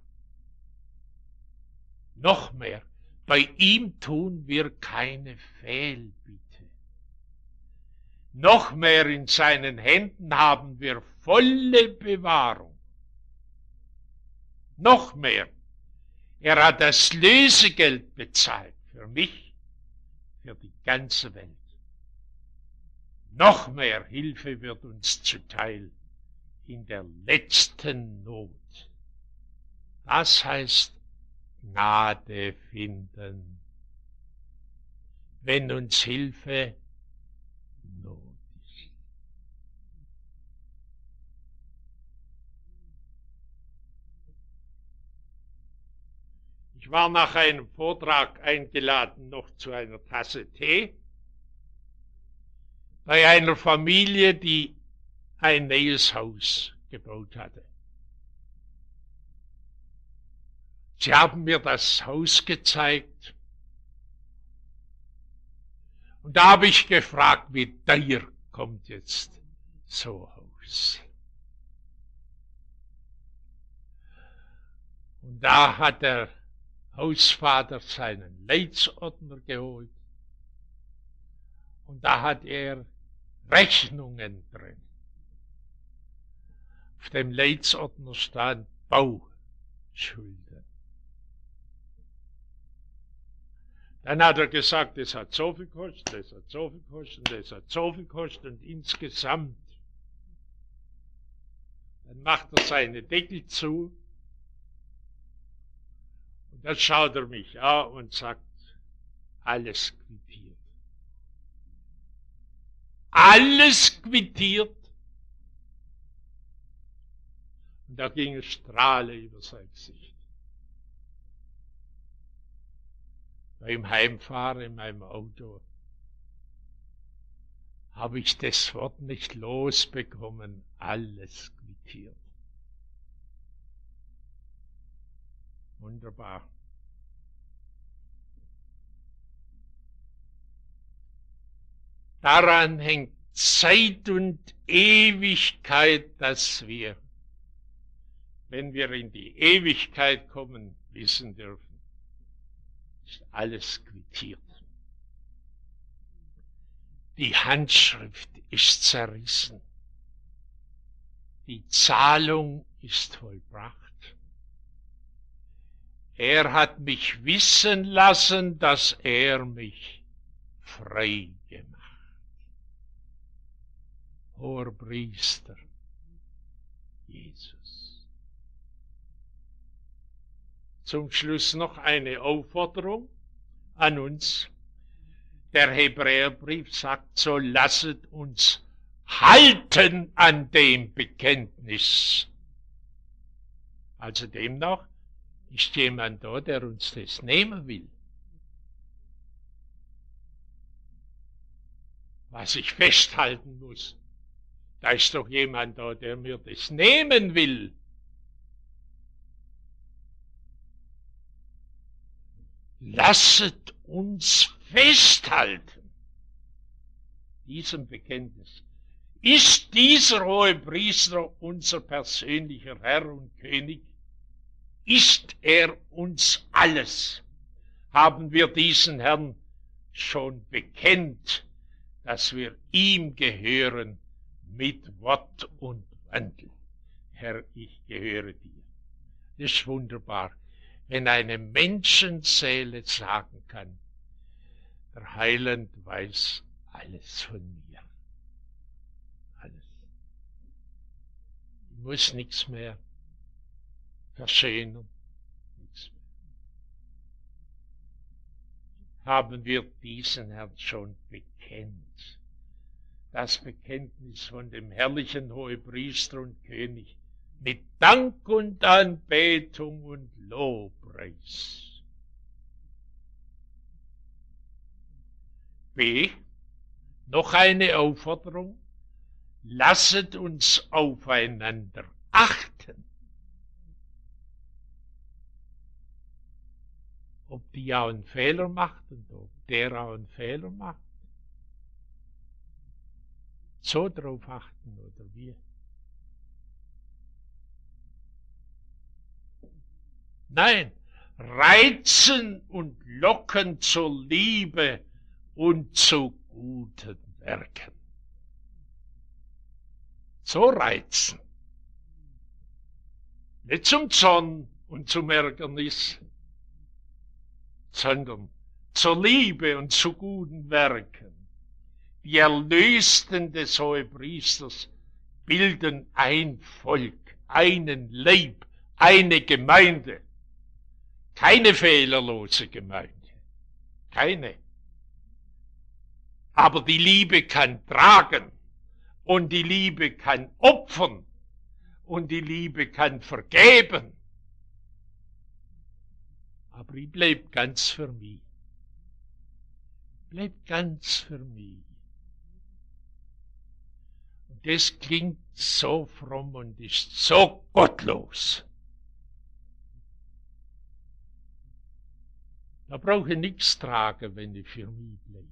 Noch mehr, bei ihm tun wir keine Fehlbitte. Noch mehr, in seinen Händen haben wir volle Bewahrung. Noch mehr, er hat das Lösegeld bezahlt für mich, für die ganze Welt. Noch mehr Hilfe wird uns zuteil in der letzten Not. Das heißt Gnade finden, wenn uns Hilfe Not ist. Ich war nach einem Vortrag eingeladen noch zu einer Tasse Tee bei einer Familie, die ein neues Haus gebaut hatte. Sie haben mir das Haus gezeigt und da habe ich gefragt, wie teuer kommt jetzt so ein Haus? Und da hat der Hausvater seinen Leitsordner geholt und da hat er Rechnungen drin. Auf dem Leitsordner stand Bauschulden. Dann hat er gesagt, das hat so viel gekostet, das hat so viel gekostet, das hat so viel gekostet und insgesamt. Dann macht er seine Deckel zu und dann schaut er mich an und sagt, alles quittiert. Alles quittiert. Und da ging es Strahle über sein Gesicht. Beim Heimfahren in meinem Auto habe ich das Wort nicht losbekommen, alles quittiert. Wunderbar. Daran hängt Zeit und Ewigkeit, dass wir, wenn wir in die Ewigkeit kommen, wissen dürfen, ist alles quittiert. Die Handschrift ist zerrissen. Die Zahlung ist vollbracht. Er hat mich wissen lassen, dass er mich frei gemacht. Hoher Priester Jesus. Zum Schluss noch eine Aufforderung an uns. Der Hebräerbrief sagt, so lasset uns halten an dem Bekenntnis. Also demnach ist jemand da, der uns das nehmen will. Was ich festhalten muss, da ist doch jemand da, der mir das nehmen will. Lasset uns festhalten, diesem Bekenntnis. Ist dieser hohe Priester unser persönlicher Herr und König? Ist er uns alles? Haben wir diesen Herrn schon bekennt, dass wir ihm gehören mit Wort und Wandel? Herr, ich gehöre dir. Das ist wunderbar, wenn eine Menschenseele sagen kann, der Heiland weiß alles von mir. Alles. Ich muss nichts mehr verschönern. Nichts mehr. Haben wir diesen Herrn schon bekennt? Das Bekenntnis von dem herrlichen Hohepriester und König mit Dank und Anbetung und Lobpreis. B. Noch eine Aufforderung. Lasset uns aufeinander achten. Ob die auch einen Fehler macht und ob der auch einen Fehler macht. So drauf achten oder wie? Nein, reizen und locken zur Liebe und zu guten Werken. So reizen. Nicht zum Zorn und zum Ärgernis, sondern zur Liebe und zu guten Werken. Die Erlösten des Hohepriesters bilden ein Volk, einen Leib, eine Gemeinde. Keine fehlerlose Gemeinde. Keine. Aber die Liebe kann tragen und die Liebe kann opfern und die Liebe kann vergeben. Aber ich bleib ganz für mich. Bleib ganz für mich. Und das klingt so fromm und ist so gottlos. Da brauche ich nichts tragen, wenn ich für mich bleibe.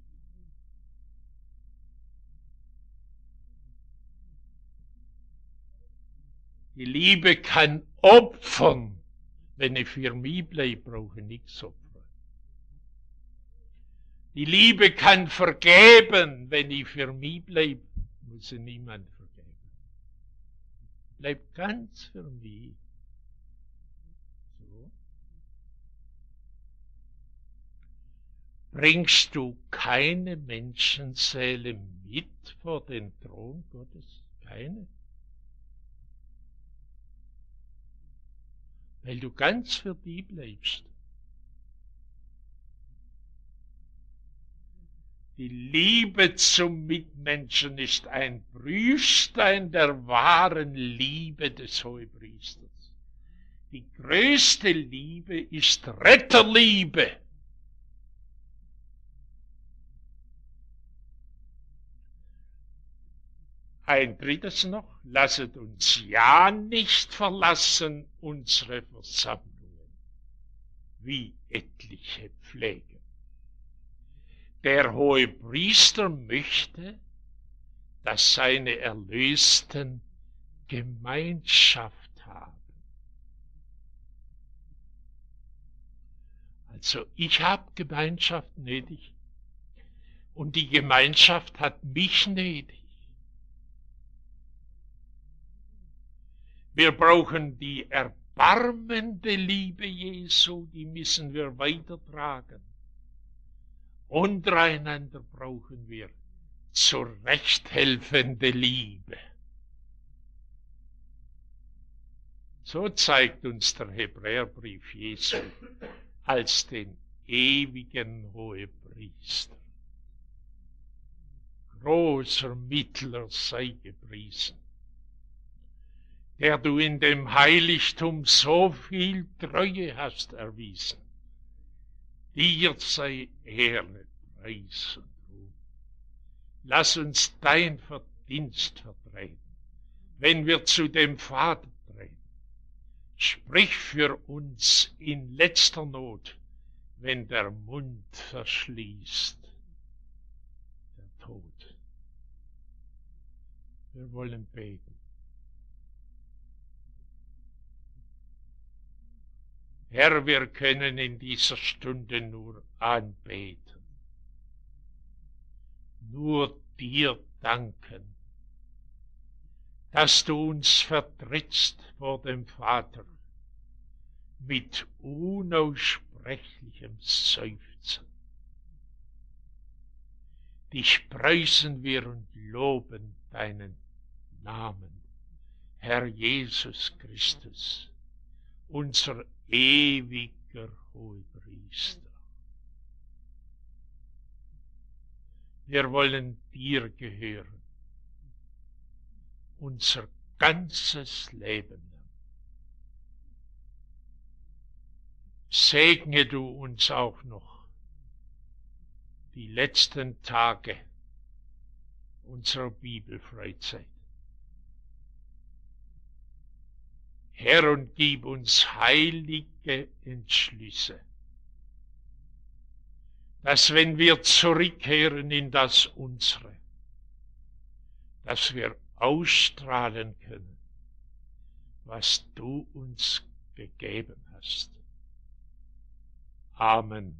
Die Liebe kann opfern. Wenn ich für mich bleibe, brauche ich nichts opfern. Die Liebe kann vergeben. Wenn ich für mich bleibe, muss ich niemand vergeben. Bleib ganz für mich. So. Bringst du keine Menschenseele mit vor den Thron Gottes? Keine? Weil du ganz für die bleibst. Die Liebe zum Mitmenschen ist ein Prüfstein der wahren Liebe des Hohepriesters. Die größte Liebe ist Retterliebe. Ein drittes noch, lasset uns ja nicht verlassen unsere Versammlungen, wie etliche pflegen. Der Hohepriester möchte, dass seine Erlösten Gemeinschaft haben. Also ich habe Gemeinschaft nötig und die Gemeinschaft hat mich nötig. Wir brauchen die erbarmende Liebe Jesu, die müssen wir weitertragen. Untereinander brauchen wir zurechthelfende Liebe. So zeigt uns der Hebräerbrief Jesu als den ewigen Hohepriester. Großer Mittler sei gepriesen, der du in dem Heiligtum so viel Treue hast erwiesen. Dir sei Ehre, Preis und Ruhm. Lass uns dein Verdienst vertreten, wenn wir zu dem Vater treten. Sprich für uns in letzter Not, wenn der Mund verschließt, der Tod. Wir wollen beten. Herr, wir können in dieser Stunde nur anbeten, nur dir danken, dass du uns vertrittst vor dem Vater mit unaussprechlichem Seufzen. Dich preisen wir und loben deinen Namen, Herr Jesus Christus, unser ewiger Hohepriester. Wir wollen dir gehören, unser ganzes Leben lang. Segne du uns auch noch die letzten Tage unserer Bibelfreizeit. Herr, und gib uns heilige Entschlüsse, dass wenn wir zurückkehren in das Unsere, dass wir ausstrahlen können, was du uns gegeben hast. Amen.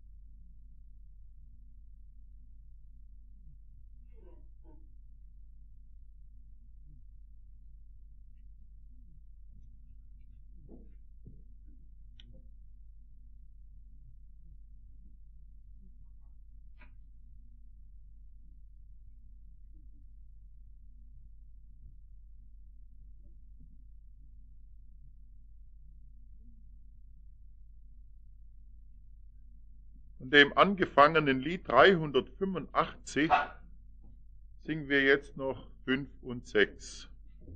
Von dem angefangenen Lied 385 singen wir jetzt noch 5 und 6.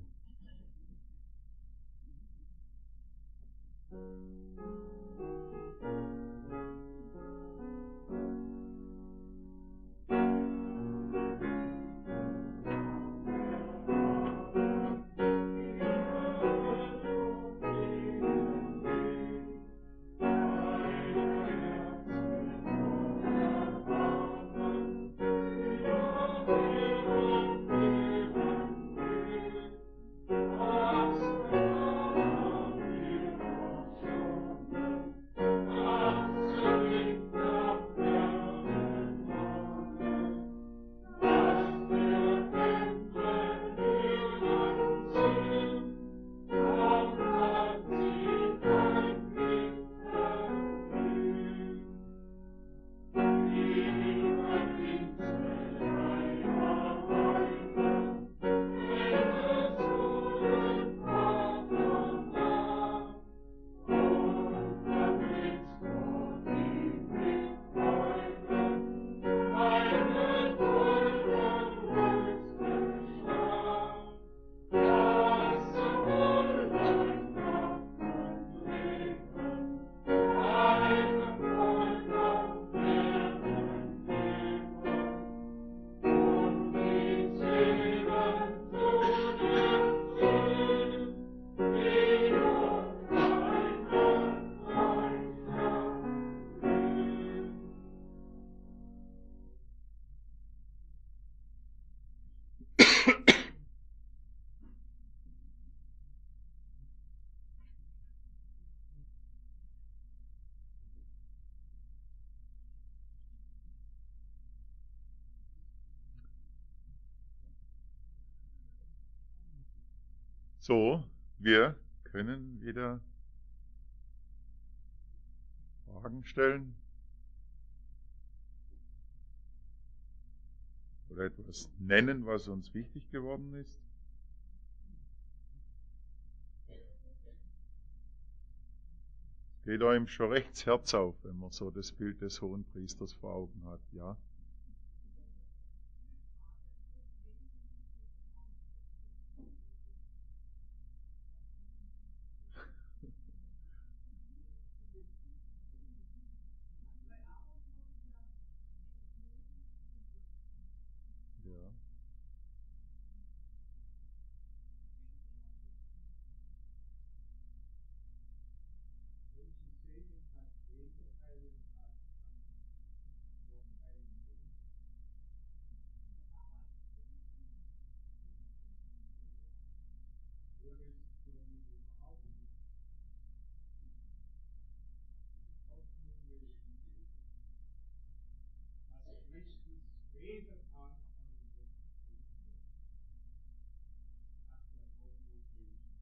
So, wir können wieder Fragen stellen oder etwas nennen, was uns wichtig geworden ist. Geht einem schon recht das Herz auf, wenn man so das Bild des Hohenpriesters vor Augen hat, ja? jeder kann eure Hilfe. Hat der Gott nur Menschen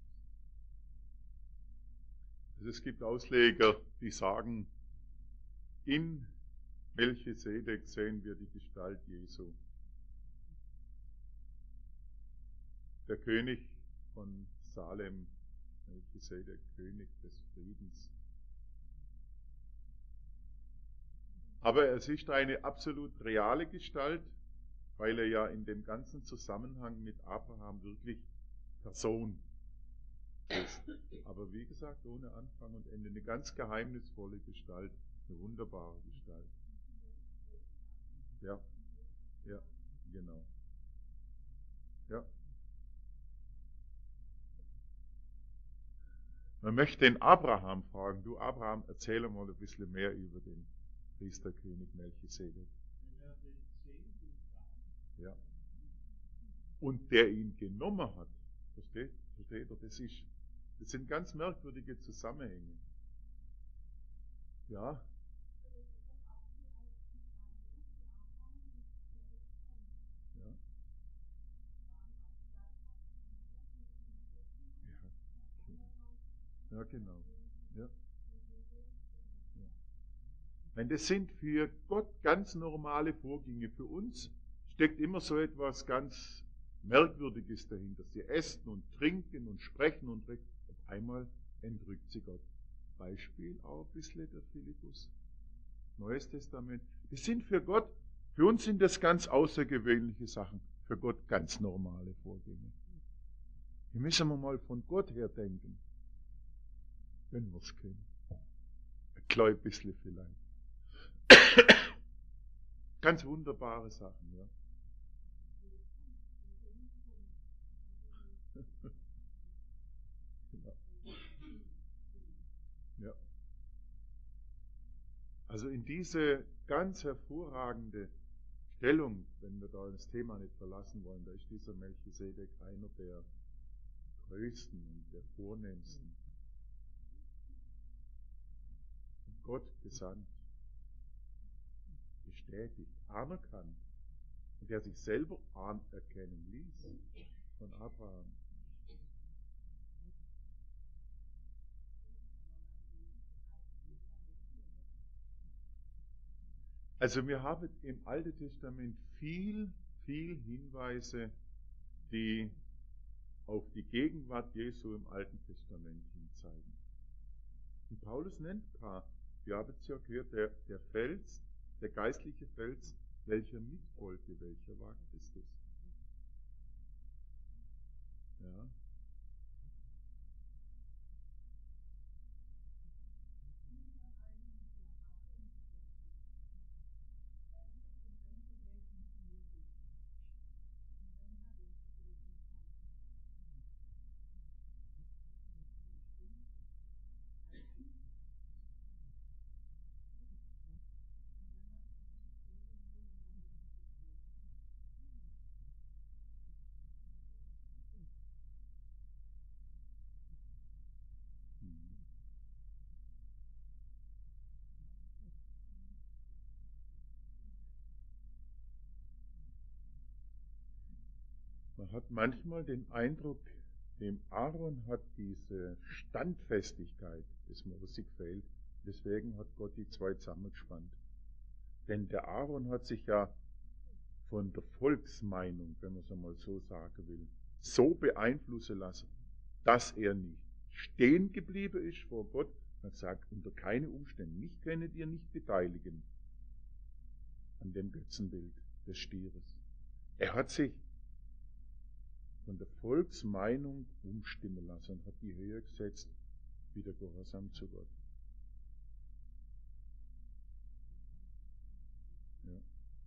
Also es gibt Ausleger, die sagen, in Melchisedek sehen wir die Gestalt Jesu. Der König von Salem, Melchisedek, König des Friedens. Aber es ist eine absolut reale Gestalt, weil er ja in dem ganzen Zusammenhang mit Abraham wirklich Person ist. Aber wie gesagt, ohne Anfang und Ende. Eine ganz geheimnisvolle Gestalt, eine wunderbare Gestalt. Ja, ja, genau. Ja. Man möchte den Abraham fragen, du Abraham, erzähle mal ein bisschen mehr über den Priesterkönig Melchisedek. Ja. Und der ihn genommen hat, versteht ihr? Das sind ganz merkwürdige Zusammenhänge. Ja. Ja. Ja, genau. Ja. Ja. Nein, das sind für Gott ganz normale Vorgänge. Für uns steckt immer so etwas ganz Merkwürdiges dahinter. Sie essen und trinken und sprechen und reden. Auf einmal entrückt sie Gott. Beispiel auch ein bisschen der Philippus. Neues Testament. Das sind für Gott, für uns sind das ganz außergewöhnliche Sachen. Für Gott ganz normale Vorgänge. Hier müssen wir mal von Gott her denken. Wenn wir es können. Ein klein bisschen vielleicht. Ganz wunderbare Sachen, ja. Genau. Ja. Also in diese ganz hervorragende Stellung, wenn wir da das Thema nicht verlassen wollen, da ist dieser Melchisedek einer der größten und der vornehmsten. Von Gott gesandt, bestätigt, anerkannt und der sich selber anerkennen ließ von Abraham. Also wir haben im Alten Testament viel Hinweise, die auf die Gegenwart Jesu im Alten Testament hinzeigen. Und Paulus nennt ein paar. Wir haben es ja gehört, der Fels, der geistliche Fels, welcher mitrollte, welcher war Christus. Ja. Man hat manchmal den Eindruck, dem Aaron hat diese Standfestigkeit des Mose gefehlt. Deswegen hat Gott die zwei zusammengespannt. Denn der Aaron hat sich ja von der Volksmeinung, wenn man es einmal so sagen will, so beeinflussen lassen, dass er nicht stehen geblieben ist vor Gott und sagt, unter keinen Umständen, mich könnt ihr nicht beteiligen an dem Götzenbild des Stieres. Er hat sich von der Volksmeinung umstimmen lassen und hat die höher gesetzt, wie der Gehorsam zu Gott. Ja.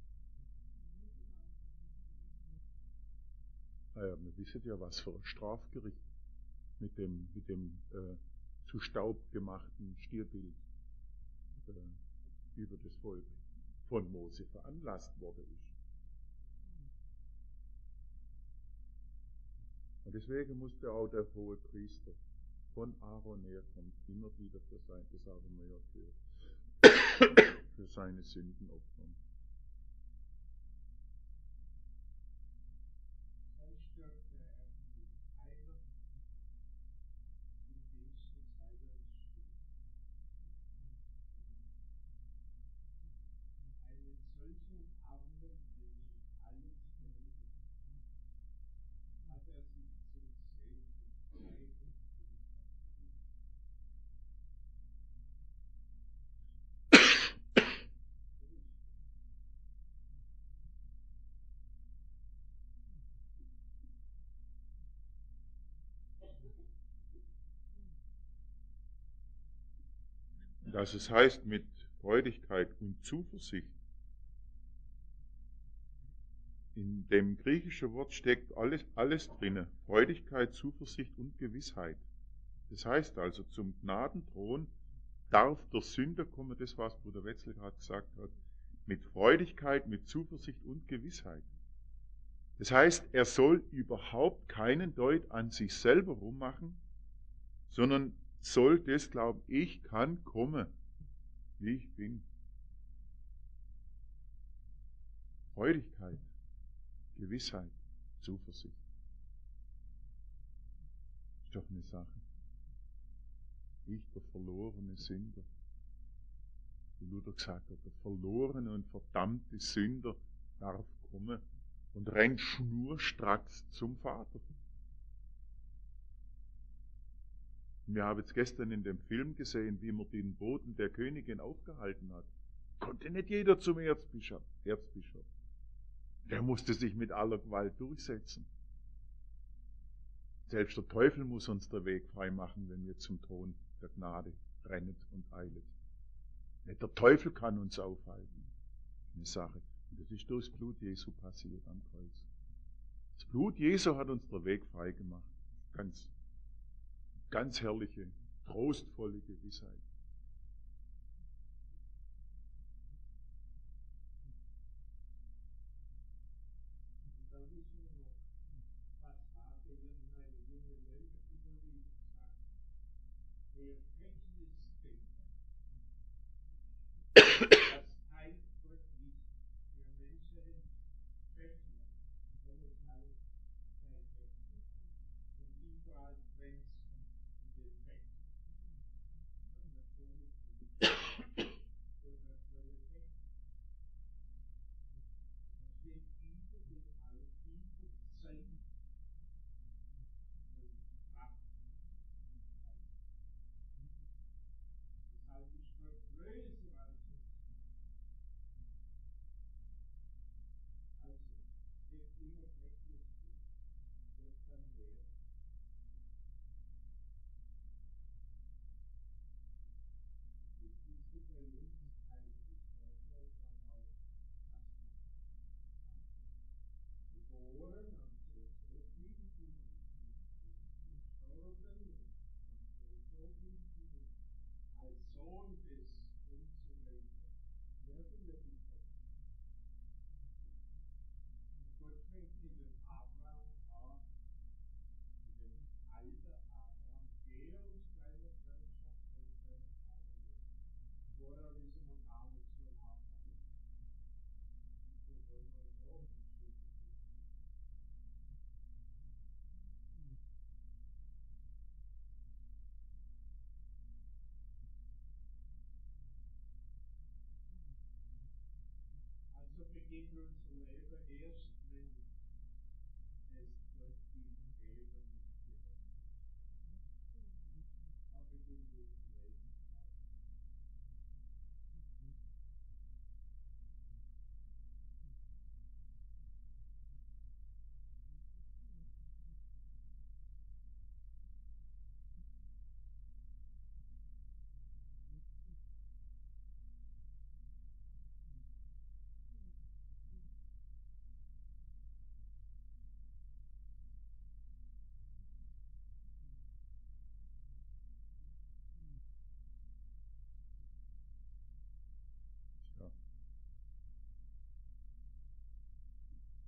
Naja, wir wissen ja, was für ein Strafgericht mit dem zu Staub gemachten Stierbild über das Volk von Mose veranlasst worden ist. Und deswegen musste auch der hohe Priester von Aaron herkommen, immer wieder für sein, das haben wir ja gehört, für seine Sünden opfern. dass es heißt mit Freudigkeit und Zuversicht. In dem griechischen Wort steckt alles drin. Freudigkeit, Zuversicht und Gewissheit. Das heißt also, zum Gnadenthron darf der Sünder kommen, das was Bruder Wetzel gerade gesagt hat, mit Freudigkeit, mit Zuversicht und Gewissheit. Das heißt, er soll überhaupt keinen Deut an sich selber rummachen, sondern soll das glauben, ich kann kommen, wie ich bin. Freudigkeit, Gewissheit, Zuversicht. Ist doch eine Sache. Ich, der verlorene Sünder. Wie Luther gesagt hat, der verlorene und verdammte Sünder darf kommen und rennt schnurstracks zum Vater. Wir haben jetzt gestern in dem Film gesehen, wie man den Boden der Königin aufgehalten hat. Konnte nicht jeder zum Erzbischof. Der musste sich mit aller Gewalt durchsetzen. Selbst der Teufel muss uns den Weg frei machen, wenn wir zum Thron der Gnade rennen und eilen. Nicht der Teufel kann uns aufhalten. Eine Sache. Und das ist durch das Blut Jesu passiert am Kreuz. Das Blut Jesu hat uns den Weg frei gemacht. Ganz herrliche, trostvolle Gewissheit.